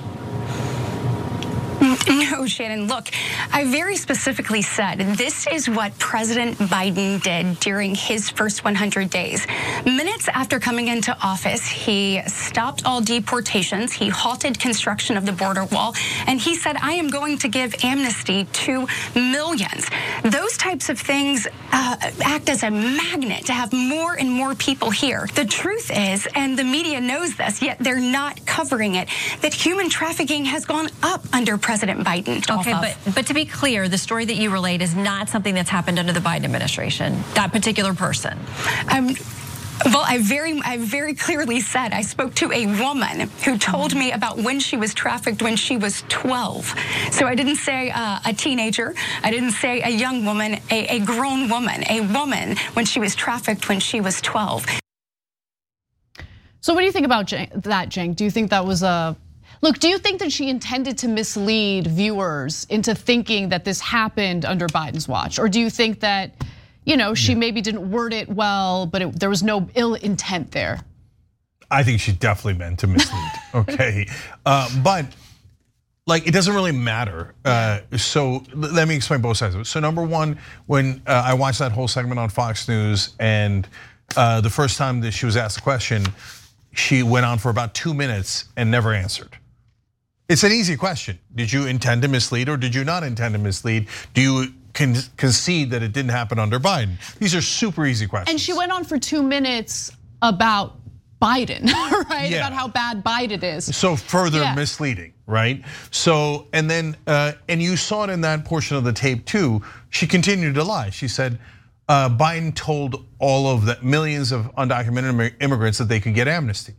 S9: No, Shannon, look, I very specifically said this is what President Biden did during his first 100 days. Minutes after coming into office, he stopped all deportations, he halted construction of the border wall, and he said, I am going to give amnesty to millions. Those types of things act as a magnet to have more and more people here. The truth is, and the media knows this, yet they're not covering it, that human trafficking has gone up under President Biden.
S11: Okay, but to be clear, the story that you relayed is not something that's happened under the Biden administration, that particular person.
S9: Well, I very clearly said I spoke to a woman who told me about when she was trafficked when she was 12. So I didn't say a teenager, I didn't say a young woman, a grown woman, a woman when she was trafficked when she was 12.
S3: So what do you think about that, Cenk? Do you think that was a look, do you think that she intended to mislead viewers into thinking that this happened under Biden's watch? Or do you think that, she maybe didn't word it well, but there was no ill intent there?
S2: I think she definitely meant to mislead, okay? But like, it doesn't really matter. So let me explain both sides of it. So number one, when I watched that whole segment on Fox News, and the first time that she was asked a question, she went on for about 2 minutes and never answered. It's an easy question. Did you intend to mislead or did you not intend to mislead? Do you concede that it didn't happen under Biden? These are super easy questions.
S3: And she went on for 2 minutes about Biden, right?
S2: Yeah.
S3: About how bad Biden is.
S2: So further misleading, right? So, and then, and you saw it in that portion of the tape too, she continued to lie. She said, Biden told all of the millions of undocumented immigrants that they could get amnesty.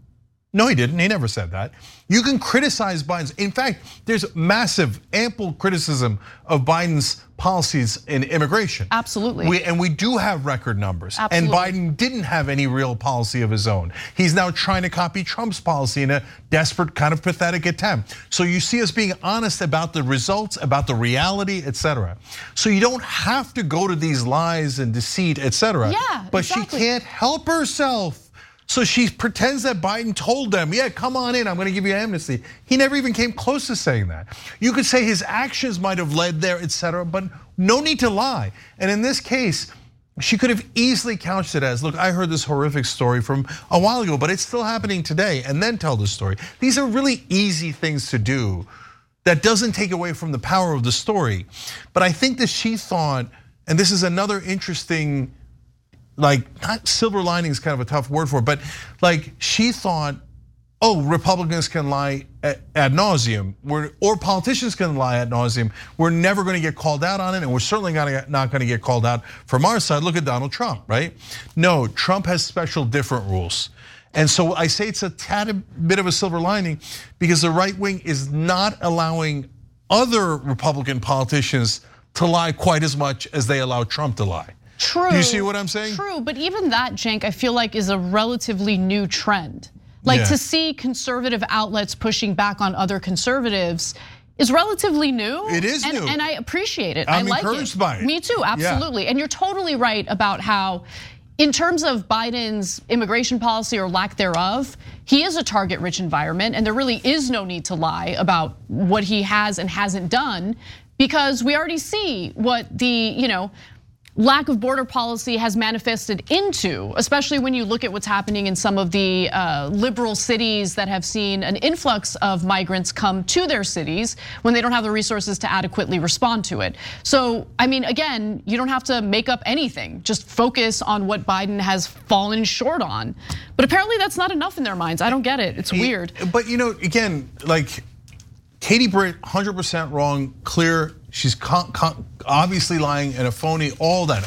S2: No, he didn't. He never said that. You can criticize Biden's. In fact, there's massive, ample criticism of Biden's policies in immigration.
S3: Absolutely.
S2: And we do have record numbers.
S3: Absolutely.
S2: And Biden didn't have any real policy of his own. He's now trying to copy Trump's policy in a desperate, kind of pathetic attempt. So you see us being honest about the results, about the reality, etc. So you don't have to go to these lies and deceit, etc.
S3: Yeah,
S2: but
S3: exactly.
S2: she can't help herself. So she pretends that Biden told them, yeah, come on in, I'm gonna give you amnesty. He never even came close to saying that. You could say his actions might have led there, etc., but no need to lie. And in this case, she could have easily couched it as, look, I heard this horrific story from a while ago, but it's still happening today, and then tell the story. These are really easy things to do that doesn't take away from the power of the story. But I think that she thought, and this is another interesting, like, not silver lining is kind of a tough word for it, but like she thought, oh, Republicans can lie ad nauseum, or politicians can lie ad nauseum. We're never going to get called out on it, and we're certainly not going to get called out from our side. Look at Donald Trump, right? No, Trump has special different rules. And so I say it's a tad bit of a silver lining because the right wing is not allowing other Republican politicians to lie quite as much as they allow Trump to lie.
S3: True.
S2: Do you see what I'm saying?
S3: True, but even that, Cenk, I feel like is a relatively new trend. Like to see conservative outlets pushing back on other conservatives is relatively new.
S2: It is new.
S3: And I appreciate it.
S2: I'm
S3: I like
S2: encouraged by it.
S3: Me too, absolutely.
S2: Yeah.
S3: And you're totally right about how, in terms of Biden's immigration policy or lack thereof, he is a target-rich environment, and there really is no need to lie about what he has and hasn't done, because we already see what the, lack of border policy has manifested into, especially when you look at what's happening in some of the liberal cities that have seen an influx of migrants come to their cities when they don't have the resources to adequately respond to it. So, I mean, again, you don't have to make up anything. Just focus on what Biden has fallen short on. But apparently that's not enough in their minds. I don't get it. It's weird.
S2: But again, like Katie Britt, 100% wrong, clear. She's obviously lying and a phony, all that.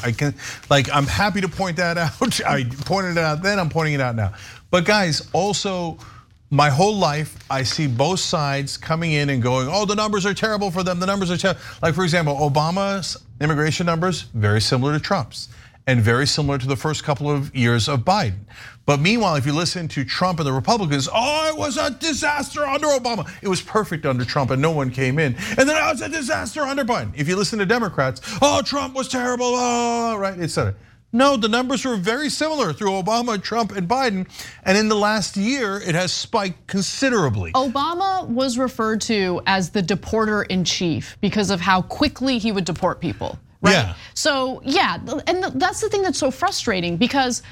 S2: I'm happy to point that out. I pointed it out then, I'm pointing it out now. But guys, also, my whole life, I see both sides coming in and going, oh, the numbers are terrible for them, the numbers are terrible. Like for example, Obama's immigration numbers, very similar to Trump's, and very similar to the first couple of years of Biden. But meanwhile, if you listen to Trump and the Republicans, oh, it was a disaster under Obama. It was perfect under Trump and no one came in. And then it was a disaster under Biden. If you listen to Democrats, oh, Trump was terrible, oh, right, etc. No, the numbers were very similar through Obama, Trump, and Biden. And in the last year, it has spiked considerably.
S3: Obama was referred to as the deporter in chief because of how quickly he would deport people. Right?
S2: Yeah.
S3: So yeah, and that's the thing that's so frustrating, because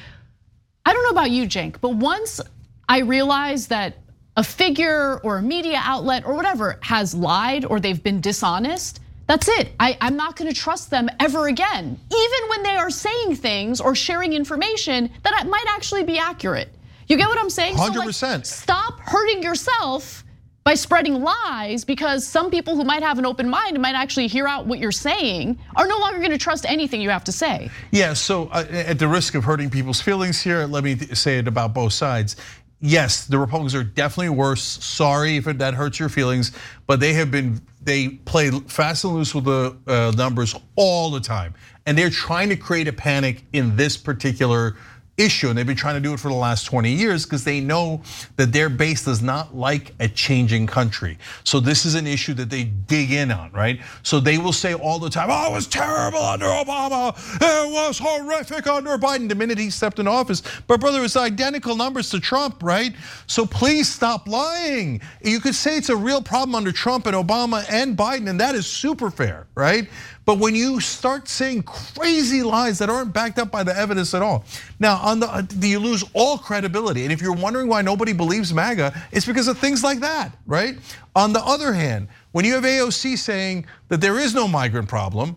S3: I don't know about you, Cenk, but once I realize that a figure or a media outlet or whatever has lied or they've been dishonest, that's it. I'm not gonna trust them ever again, even when they are saying things or sharing information that might actually be accurate. You get what I'm saying?
S2: 100%.
S3: So like, stop hurting yourself by spreading lies, because some people who might have an open mind and might actually hear out what you're saying are no longer gonna trust anything you have to say.
S2: Yeah, so at the risk of hurting people's feelings here, let me say it about both sides. Yes, the Republicans are definitely worse. Sorry if that hurts your feelings, but they play fast and loose with the numbers all the time. And they're trying to create a panic in this particular issue, and they've been trying to do it for the last 20 years because they know that their base does not like a changing country. So this is an issue that they dig in on, right? So they will say all the time, oh, it was terrible under Obama, it was horrific under Biden the minute he stepped in office. But brother, it's identical numbers to Trump, right? So please stop lying. You could say it's a real problem under Trump and Obama and Biden, and that is super fair, right? But when you start saying crazy lies that aren't backed up by the evidence at all, now you lose all credibility. And if you're wondering why nobody believes MAGA, it's because of things like that, right? On the other hand, when you have AOC saying that there is no migrant problem,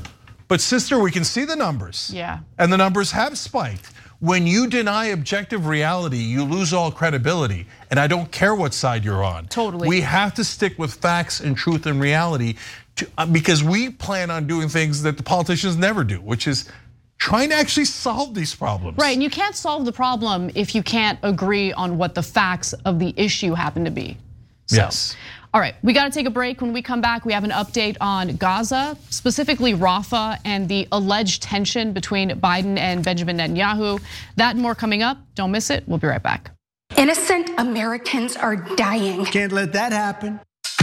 S2: but sister, we can see the numbers.
S3: Yeah.
S2: And the numbers have spiked. When you deny objective reality, you lose all credibility. And I don't care what side you're on.
S3: Totally.
S2: We have to stick with facts and truth and reality because we plan on doing things that the politicians never do, which is trying to actually solve these problems.
S3: Right, and you can't solve the problem if you can't agree on what the facts of the issue happen to be. So,
S2: yes.
S3: All right, we gotta take a break. When we come back, we have an update on Gaza, specifically Rafah and the alleged tension between Biden and Benjamin Netanyahu. That and more coming up, don't miss it, we'll be right back.
S9: Innocent Americans are dying.
S1: Can't let that happen.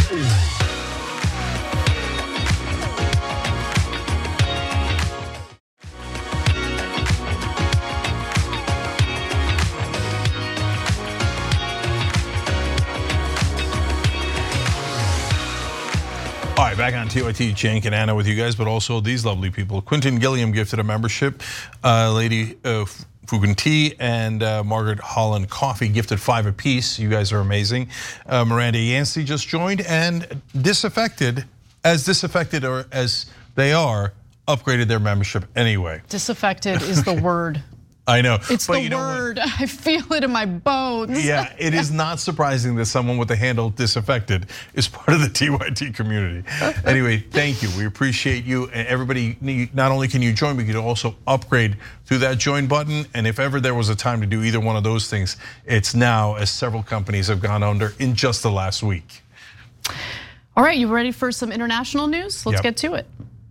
S2: All right, back on TYT, Cenk and Anna with you guys, but also these lovely people. Quentin Gilliam gifted a membership. Lady Fugan Tea and Margaret Holland Coffee gifted 5 apiece. You guys are amazing. Miranda Yancey just joined, and disaffected or as they are, upgraded their membership anyway.
S3: Disaffected is the word.
S2: I know.
S3: It's the word. I feel it in my bones.
S2: Yeah, it is not surprising that someone with the handle disaffected is part of the TYT community. Anyway, thank you. We appreciate you. And everybody, not only can you join, but you can also upgrade through that join button. And if ever there was a time to do either one of those things, it's now, as several companies have gone under in just the last week.
S3: All right, you ready for some international news? Let's get to it.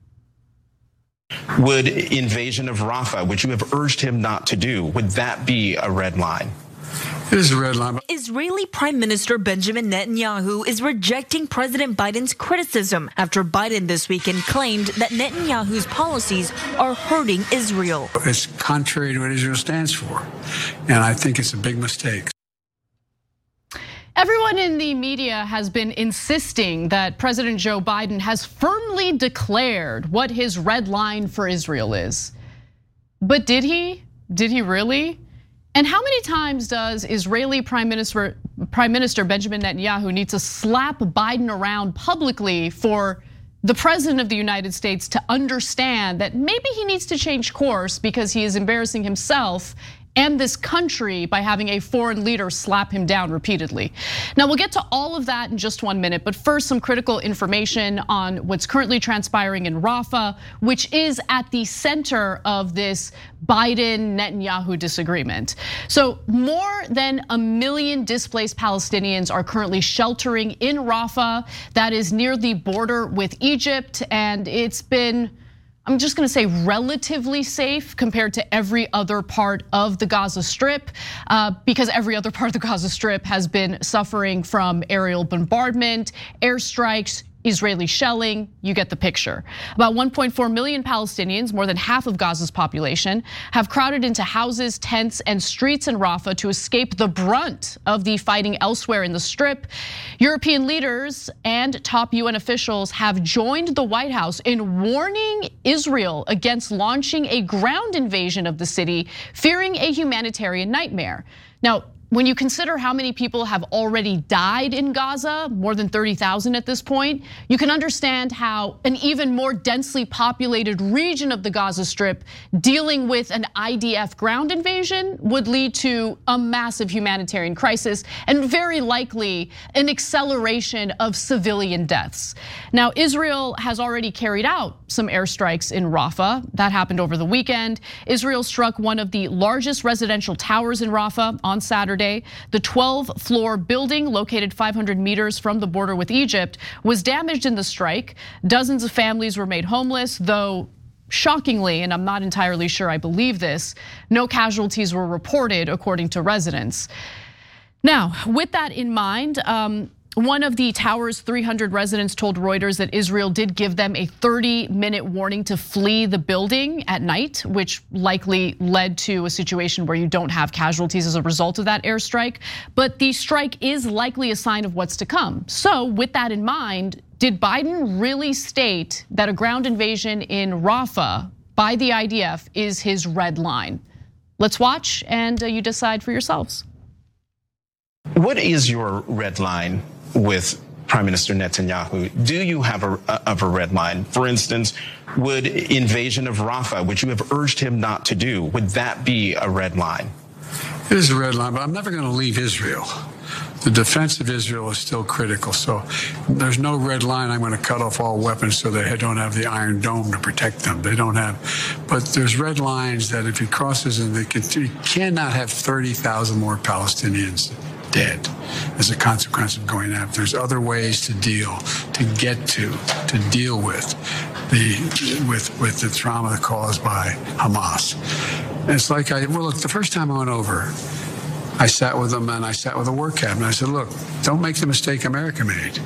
S15: Would invasion of Rafah, which you have urged him not to do, would that be a red line?
S16: It is a red line. Israeli Prime Minister Benjamin Netanyahu is rejecting President Biden's criticism after Biden this weekend claimed that Netanyahu's policies are hurting Israel.
S17: It's contrary to what Israel stands for, and I think it's a big mistake.
S3: Everyone in the media has been insisting that President Joe Biden has firmly declared what his red line for Israel is. But did he? Did he really? And how many times does Israeli Prime Minister Benjamin Netanyahu need to slap Biden around publicly for the president of the United States to understand that maybe he needs to change course because he is embarrassing himself and this country by having a foreign leader slap him down repeatedly? Now, we'll get to all of that in just 1 minute, but first, some critical information on what's currently transpiring in Rafah, which is at the center of this Biden-Netanyahu disagreement. So more than 1 million displaced Palestinians are currently sheltering in Rafah, that is near the border with Egypt, and it's been, I'm just gonna say, relatively safe compared to every other part of the Gaza Strip, because every other part of the Gaza Strip has been suffering from aerial bombardment, airstrikes, Israeli shelling, you get the picture. About 1.4 million Palestinians, more than half of Gaza's population, have crowded into houses, tents, and streets in Rafah to escape the brunt of the fighting elsewhere in the Strip. European leaders and top UN officials have joined the White House in warning Israel against launching a ground invasion of the city, fearing a humanitarian nightmare. Now, when you consider how many people have already died in Gaza, more than 30,000 at this point, you can understand how an even more densely populated region of the Gaza Strip dealing with an IDF ground invasion would lead to a massive humanitarian crisis and very likely an acceleration of civilian deaths. Now, Israel has already carried out some airstrikes in Rafah. That happened over the weekend. Israel struck one of the largest residential towers in Rafah on Saturday. The 12-floor building located 500 meters from the border with Egypt was damaged in the strike. Dozens of families were made homeless, though shockingly, and I'm not entirely sure I believe this, no casualties were reported according to residents. Now, with that in mind, one of the tower's 300 residents told Reuters that Israel did give them a 30-minute warning to flee the building at night, which likely led to a situation where you don't have casualties as a result of that airstrike. But the strike is likely a sign of what's to come. So with that in mind, did Biden really state that a ground invasion in Rafah by the IDF is his red line? Let's watch and you decide for yourselves.
S15: What is your red line with Prime Minister Netanyahu? Do you have a red line? For instance, would invasion of Rafah, which you have urged him not to do, would that be a red line?
S17: It is a red line, but I'm never going to leave Israel. The defense of Israel is still critical. So there's no red line. I'm going to cut off all weapons so they don't have the Iron Dome to protect them. They don't have, but there's red lines that if he crosses and you cannot have 30,000 more Palestinians dead as a consequence of going after. There's other ways to deal with the trauma caused by Hamas. And it's like look, the first time I went over, I sat with them and I sat with the war cabinet. I said, look, don't make the mistake America made.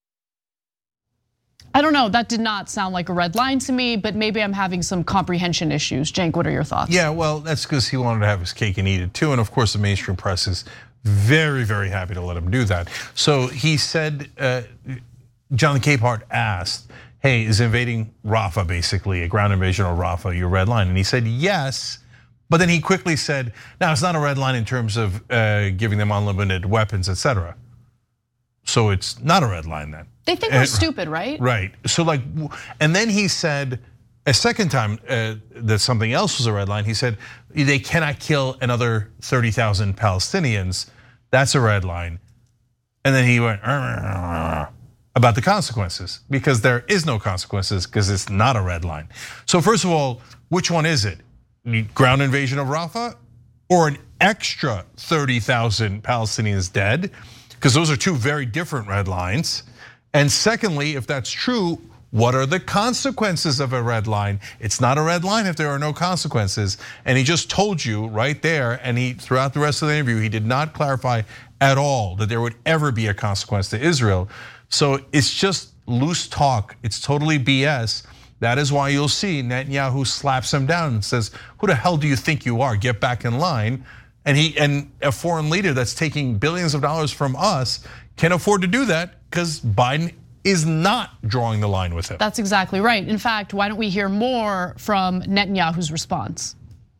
S3: I don't know, that did not sound like a red line to me, but maybe I'm having some comprehension issues. Cenk, what are your thoughts?
S2: Yeah, well, that's because he wanted to have his cake and eat it too. And of course, the mainstream press is very, very happy to let him do that. So he said, John Capehart asked, hey, is invading Rafah basically a ground invasion of Rafah your red line? And he said yes, but then he quickly said, now it's not a red line in terms of giving them unlimited weapons, etc. So it's not a red line then.
S3: They think we're stupid, right?
S2: Right, so like, and then he said a second time that something else was a red line. He said they cannot kill another 30,000 Palestinians. That's a red line. And then he went about the consequences, because there is no consequences because it's not a red line. So first of all, which one is it? Ground invasion of Rafah or an extra 30,000 Palestinians dead? Because those are two very different red lines. And secondly, if that's true, what are the consequences of a red line? It's not a red line if there are no consequences. And he just told you right there, and he throughout the rest of the interview, he did not clarify at all that there would ever be a consequence to Israel. So it's just loose talk. It's totally BS. That is why you'll see Netanyahu slaps him down and says, who the hell do you think you are? Get back in line. And a foreign leader that's taking billions of dollars from us can afford to do that because Biden is not drawing the line with him.
S3: That's exactly right. In fact, why don't we hear more from Netanyahu's response?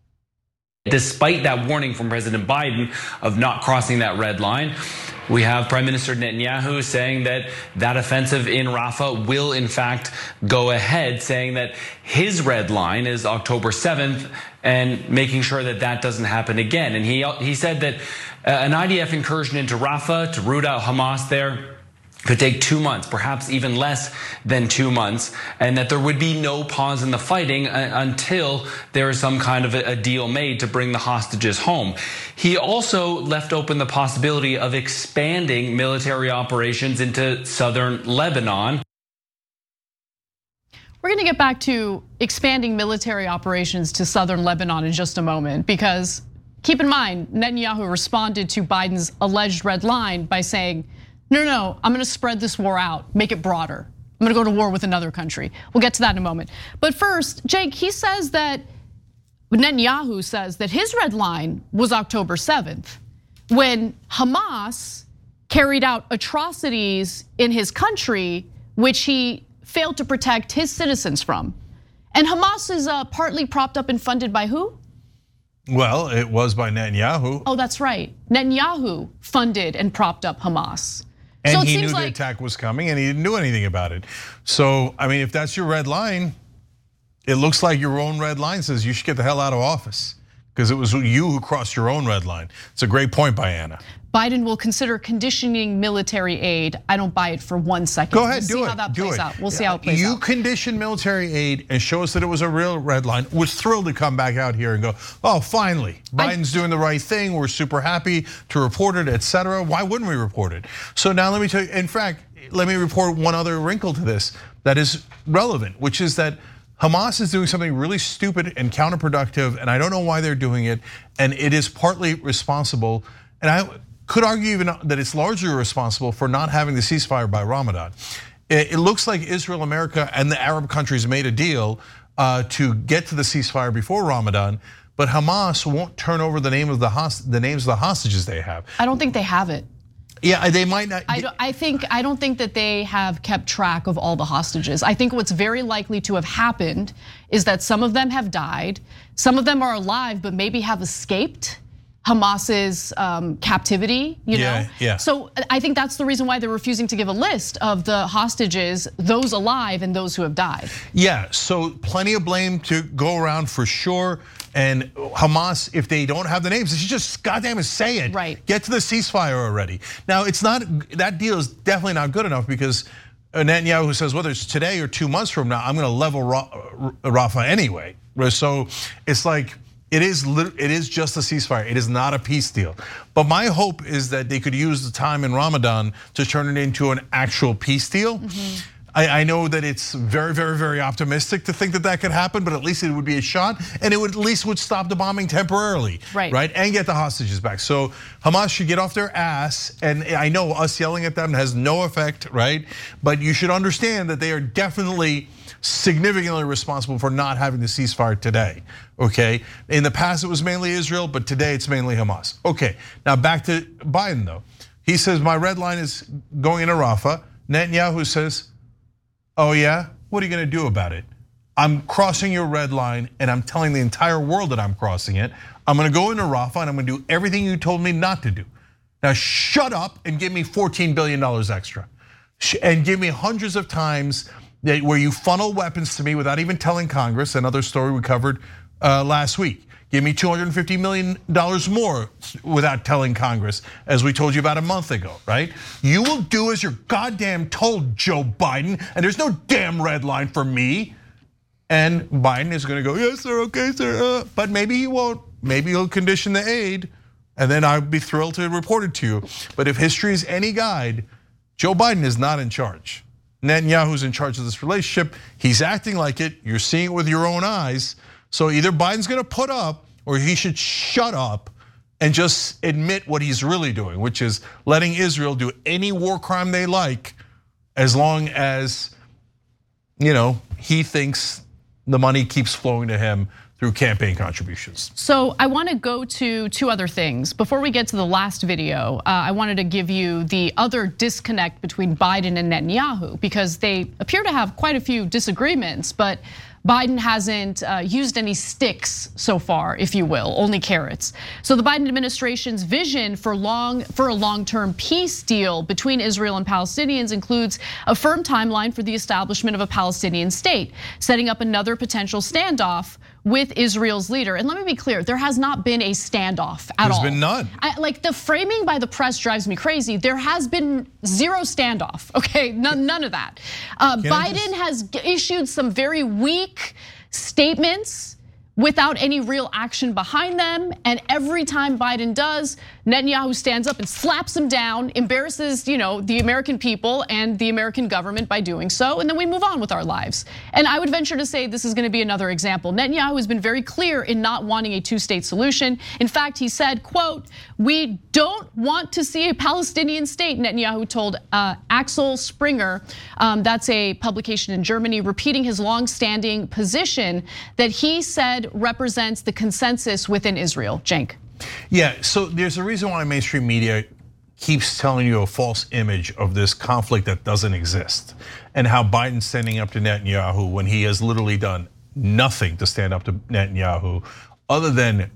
S18: Despite that warning from President Biden of not crossing that red line, we have Prime Minister Netanyahu saying that that offensive in Rafah will in fact go ahead, saying that his red line is October 7th and making sure that that doesn't happen again. And he said that an IDF incursion into Rafah to root out Hamas there could take 2 months, perhaps even less than 2 months, and that there would be no pause in the fighting until there is some kind of a deal made to bring the hostages home. He also left open the possibility of expanding military operations into southern Lebanon.
S3: We're going to get back to expanding military operations to southern Lebanon in just a moment, because keep in mind, Netanyahu responded to Biden's alleged red line by saying, no, I'm going to spread this war out, make it broader. I'm going to go to war with another country. We'll get to that in a moment. But first, Jake, Netanyahu says that his red line was October 7th, when Hamas carried out atrocities in his country, which he failed to protect his citizens from. And Hamas is partly propped up and funded by who?
S2: Well, it was by Netanyahu.
S3: Oh, that's right. Netanyahu funded and propped up Hamas.
S2: And
S3: so
S2: he knew the attack was coming and he didn't do anything about it. So, I mean, if that's your red line, it looks like your own red line says you should get the hell out of office, because it was you who crossed your own red line. It's a great point by Anna.
S3: Biden will consider conditioning military aid. I don't buy it for 1 second.
S2: Go ahead,
S3: do it. We'll see how that plays out. We'll see how it plays out.
S2: You condition military aid and show us that it was a real red line. We're thrilled to come back out here and go, oh, finally, Biden's doing the right thing. We're super happy to report it, etc. Why wouldn't we report it? So now let me tell you, in fact, let me report one other wrinkle to this that is relevant, which is that Hamas is doing something really stupid and counterproductive, and I don't know why they're doing it, and it is partly responsible, and I could argue even that it's largely responsible for not having the ceasefire by Ramadan. It looks like Israel, America, and the Arab countries made a deal to get to the ceasefire before Ramadan, but Hamas won't turn over the names of the hostages they have.
S3: I don't think they have it.
S2: Yeah, they might not.
S3: I don't think that they have kept track of all the hostages. I think what's very likely to have happened is that some of them have died, some of them are alive, but maybe have escaped. Hamas's captivity, you know?
S2: Yeah.
S3: So I think that's the reason why they're refusing to give a list of the hostages, those alive and those who have died.
S2: Yeah, so plenty of blame to go around for sure. And Hamas, if they don't have the names, they should just goddamn say it.
S3: Right.
S2: Get to the ceasefire already. Now, it's not, that deal is definitely not good enough because Netanyahu says, whether it's today or 2 months from now, I'm gonna level Rafah anyway. So it's like, it is just a ceasefire. It is not a peace deal. But my hope is that they could use the time in Ramadan to turn it into an actual peace deal. I know that it's very, very, very optimistic to think that that could happen, but at least it would be a shot, and it would at least stop the bombing temporarily, right? And get the hostages back. So Hamas should get off their ass, and I know us yelling at them has no effect, right? But you should understand that they are definitely significantly responsible for not having the ceasefire today, okay? In the past, it was mainly Israel, but today it's mainly Hamas. Okay, now back to Biden though. He says, my red line is going into Rafah. Netanyahu says, oh yeah, what are you gonna do about it? I'm crossing your red line and I'm telling the entire world that I'm crossing it. I'm gonna go into Rafah and I'm gonna do everything you told me not to do. Now shut up and give me $14 billion extra. And give me hundreds of times where you funnel weapons to me without even telling Congress, another story we covered last week. Give me $250 million more without telling Congress, as we told you about a month ago, right? You will do as you're goddamn told, Joe Biden, and there's no damn red line for me. And Biden is gonna go, yes sir, okay sir, but maybe he won't. Maybe he'll condition the aid, and then I'd be thrilled to report it to you. But if history is any guide, Joe Biden is not in charge. Netanyahu's in charge of this relationship. He's acting like it. You're seeing it with your own eyes. So either Biden's gonna put up or he should shut up and just admit what he's really doing, which is letting Israel do any war crime they like as long as he thinks the money keeps flowing to him through campaign contributions.
S3: So I want to go to 2 other things. Before we get to the last video, I wanted to give you the other disconnect between Biden and Netanyahu, because they appear to have quite a few disagreements, but Biden hasn't used any sticks so far, if you will, only carrots. So the Biden administration's vision for a long-term peace deal between Israel and Palestinians includes a firm timeline for the establishment of a Palestinian state, setting up another potential standoff with Israel's leader. And let me be clear, there has not been a standoff at all.
S2: There's been none.
S3: Like the framing by the press drives me crazy. There has been zero standoff, okay? None of that. Biden has issued some very weak statements without any real action behind them. And every time Biden does, Netanyahu stands up and slaps him down, embarrasses the American people and the American government by doing so, and then we move on with our lives. And I would venture to say this is gonna be another example. Netanyahu has been very clear in not wanting a 2-state solution. In fact, he said, quote, we don't want to see a Palestinian state, Netanyahu told Axel Springer, that's a publication in Germany, repeating his long-standing position that he said represents the consensus within Israel. Cenk.
S2: Yeah, so there's a reason why mainstream media keeps telling you a false image of this conflict that doesn't exist, and how Biden's standing up to Netanyahu when he has literally done nothing to stand up to Netanyahu other than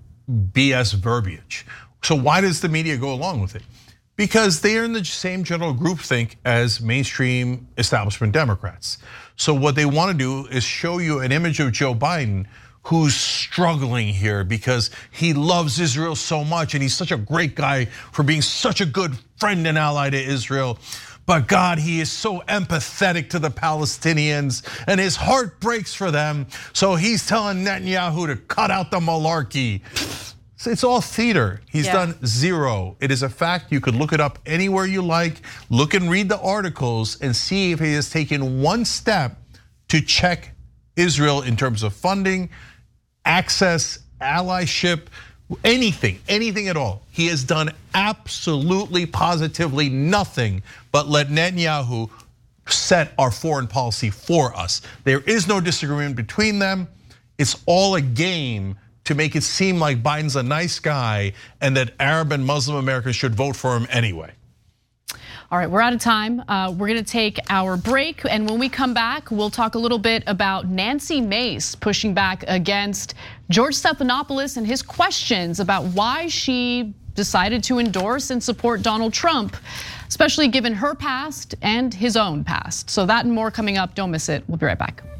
S2: BS verbiage. So why does the media go along with it? Because they are in the same general groupthink as mainstream establishment Democrats. So what they want to do is show you an image of Joe Biden who's struggling here because he loves Israel so much and he's such a great guy for being such a good friend and ally to Israel. But God, he is so empathetic to the Palestinians and his heart breaks for them. So he's telling Netanyahu to cut out the malarkey. It's all theater. He's done zero. It is a fact. You could look it up anywhere you like. Look and read the articles and see if he has taken one step to check Israel in terms of funding, access, allyship, anything at all. He has done absolutely, positively nothing but let Netanyahu set our foreign policy for us. There is no disagreement between them. It's all a game to make it seem like Biden's a nice guy and that Arab and Muslim Americans should vote for him anyway.
S3: All right, we're out of time. We're gonna take our break, and when we come back, we'll talk a little bit about Nancy Mace pushing back against George Stephanopoulos and his questions about why she decided to endorse and support Donald Trump, especially given her past and his own past. So that and more coming up. Don't miss it. We'll be right back.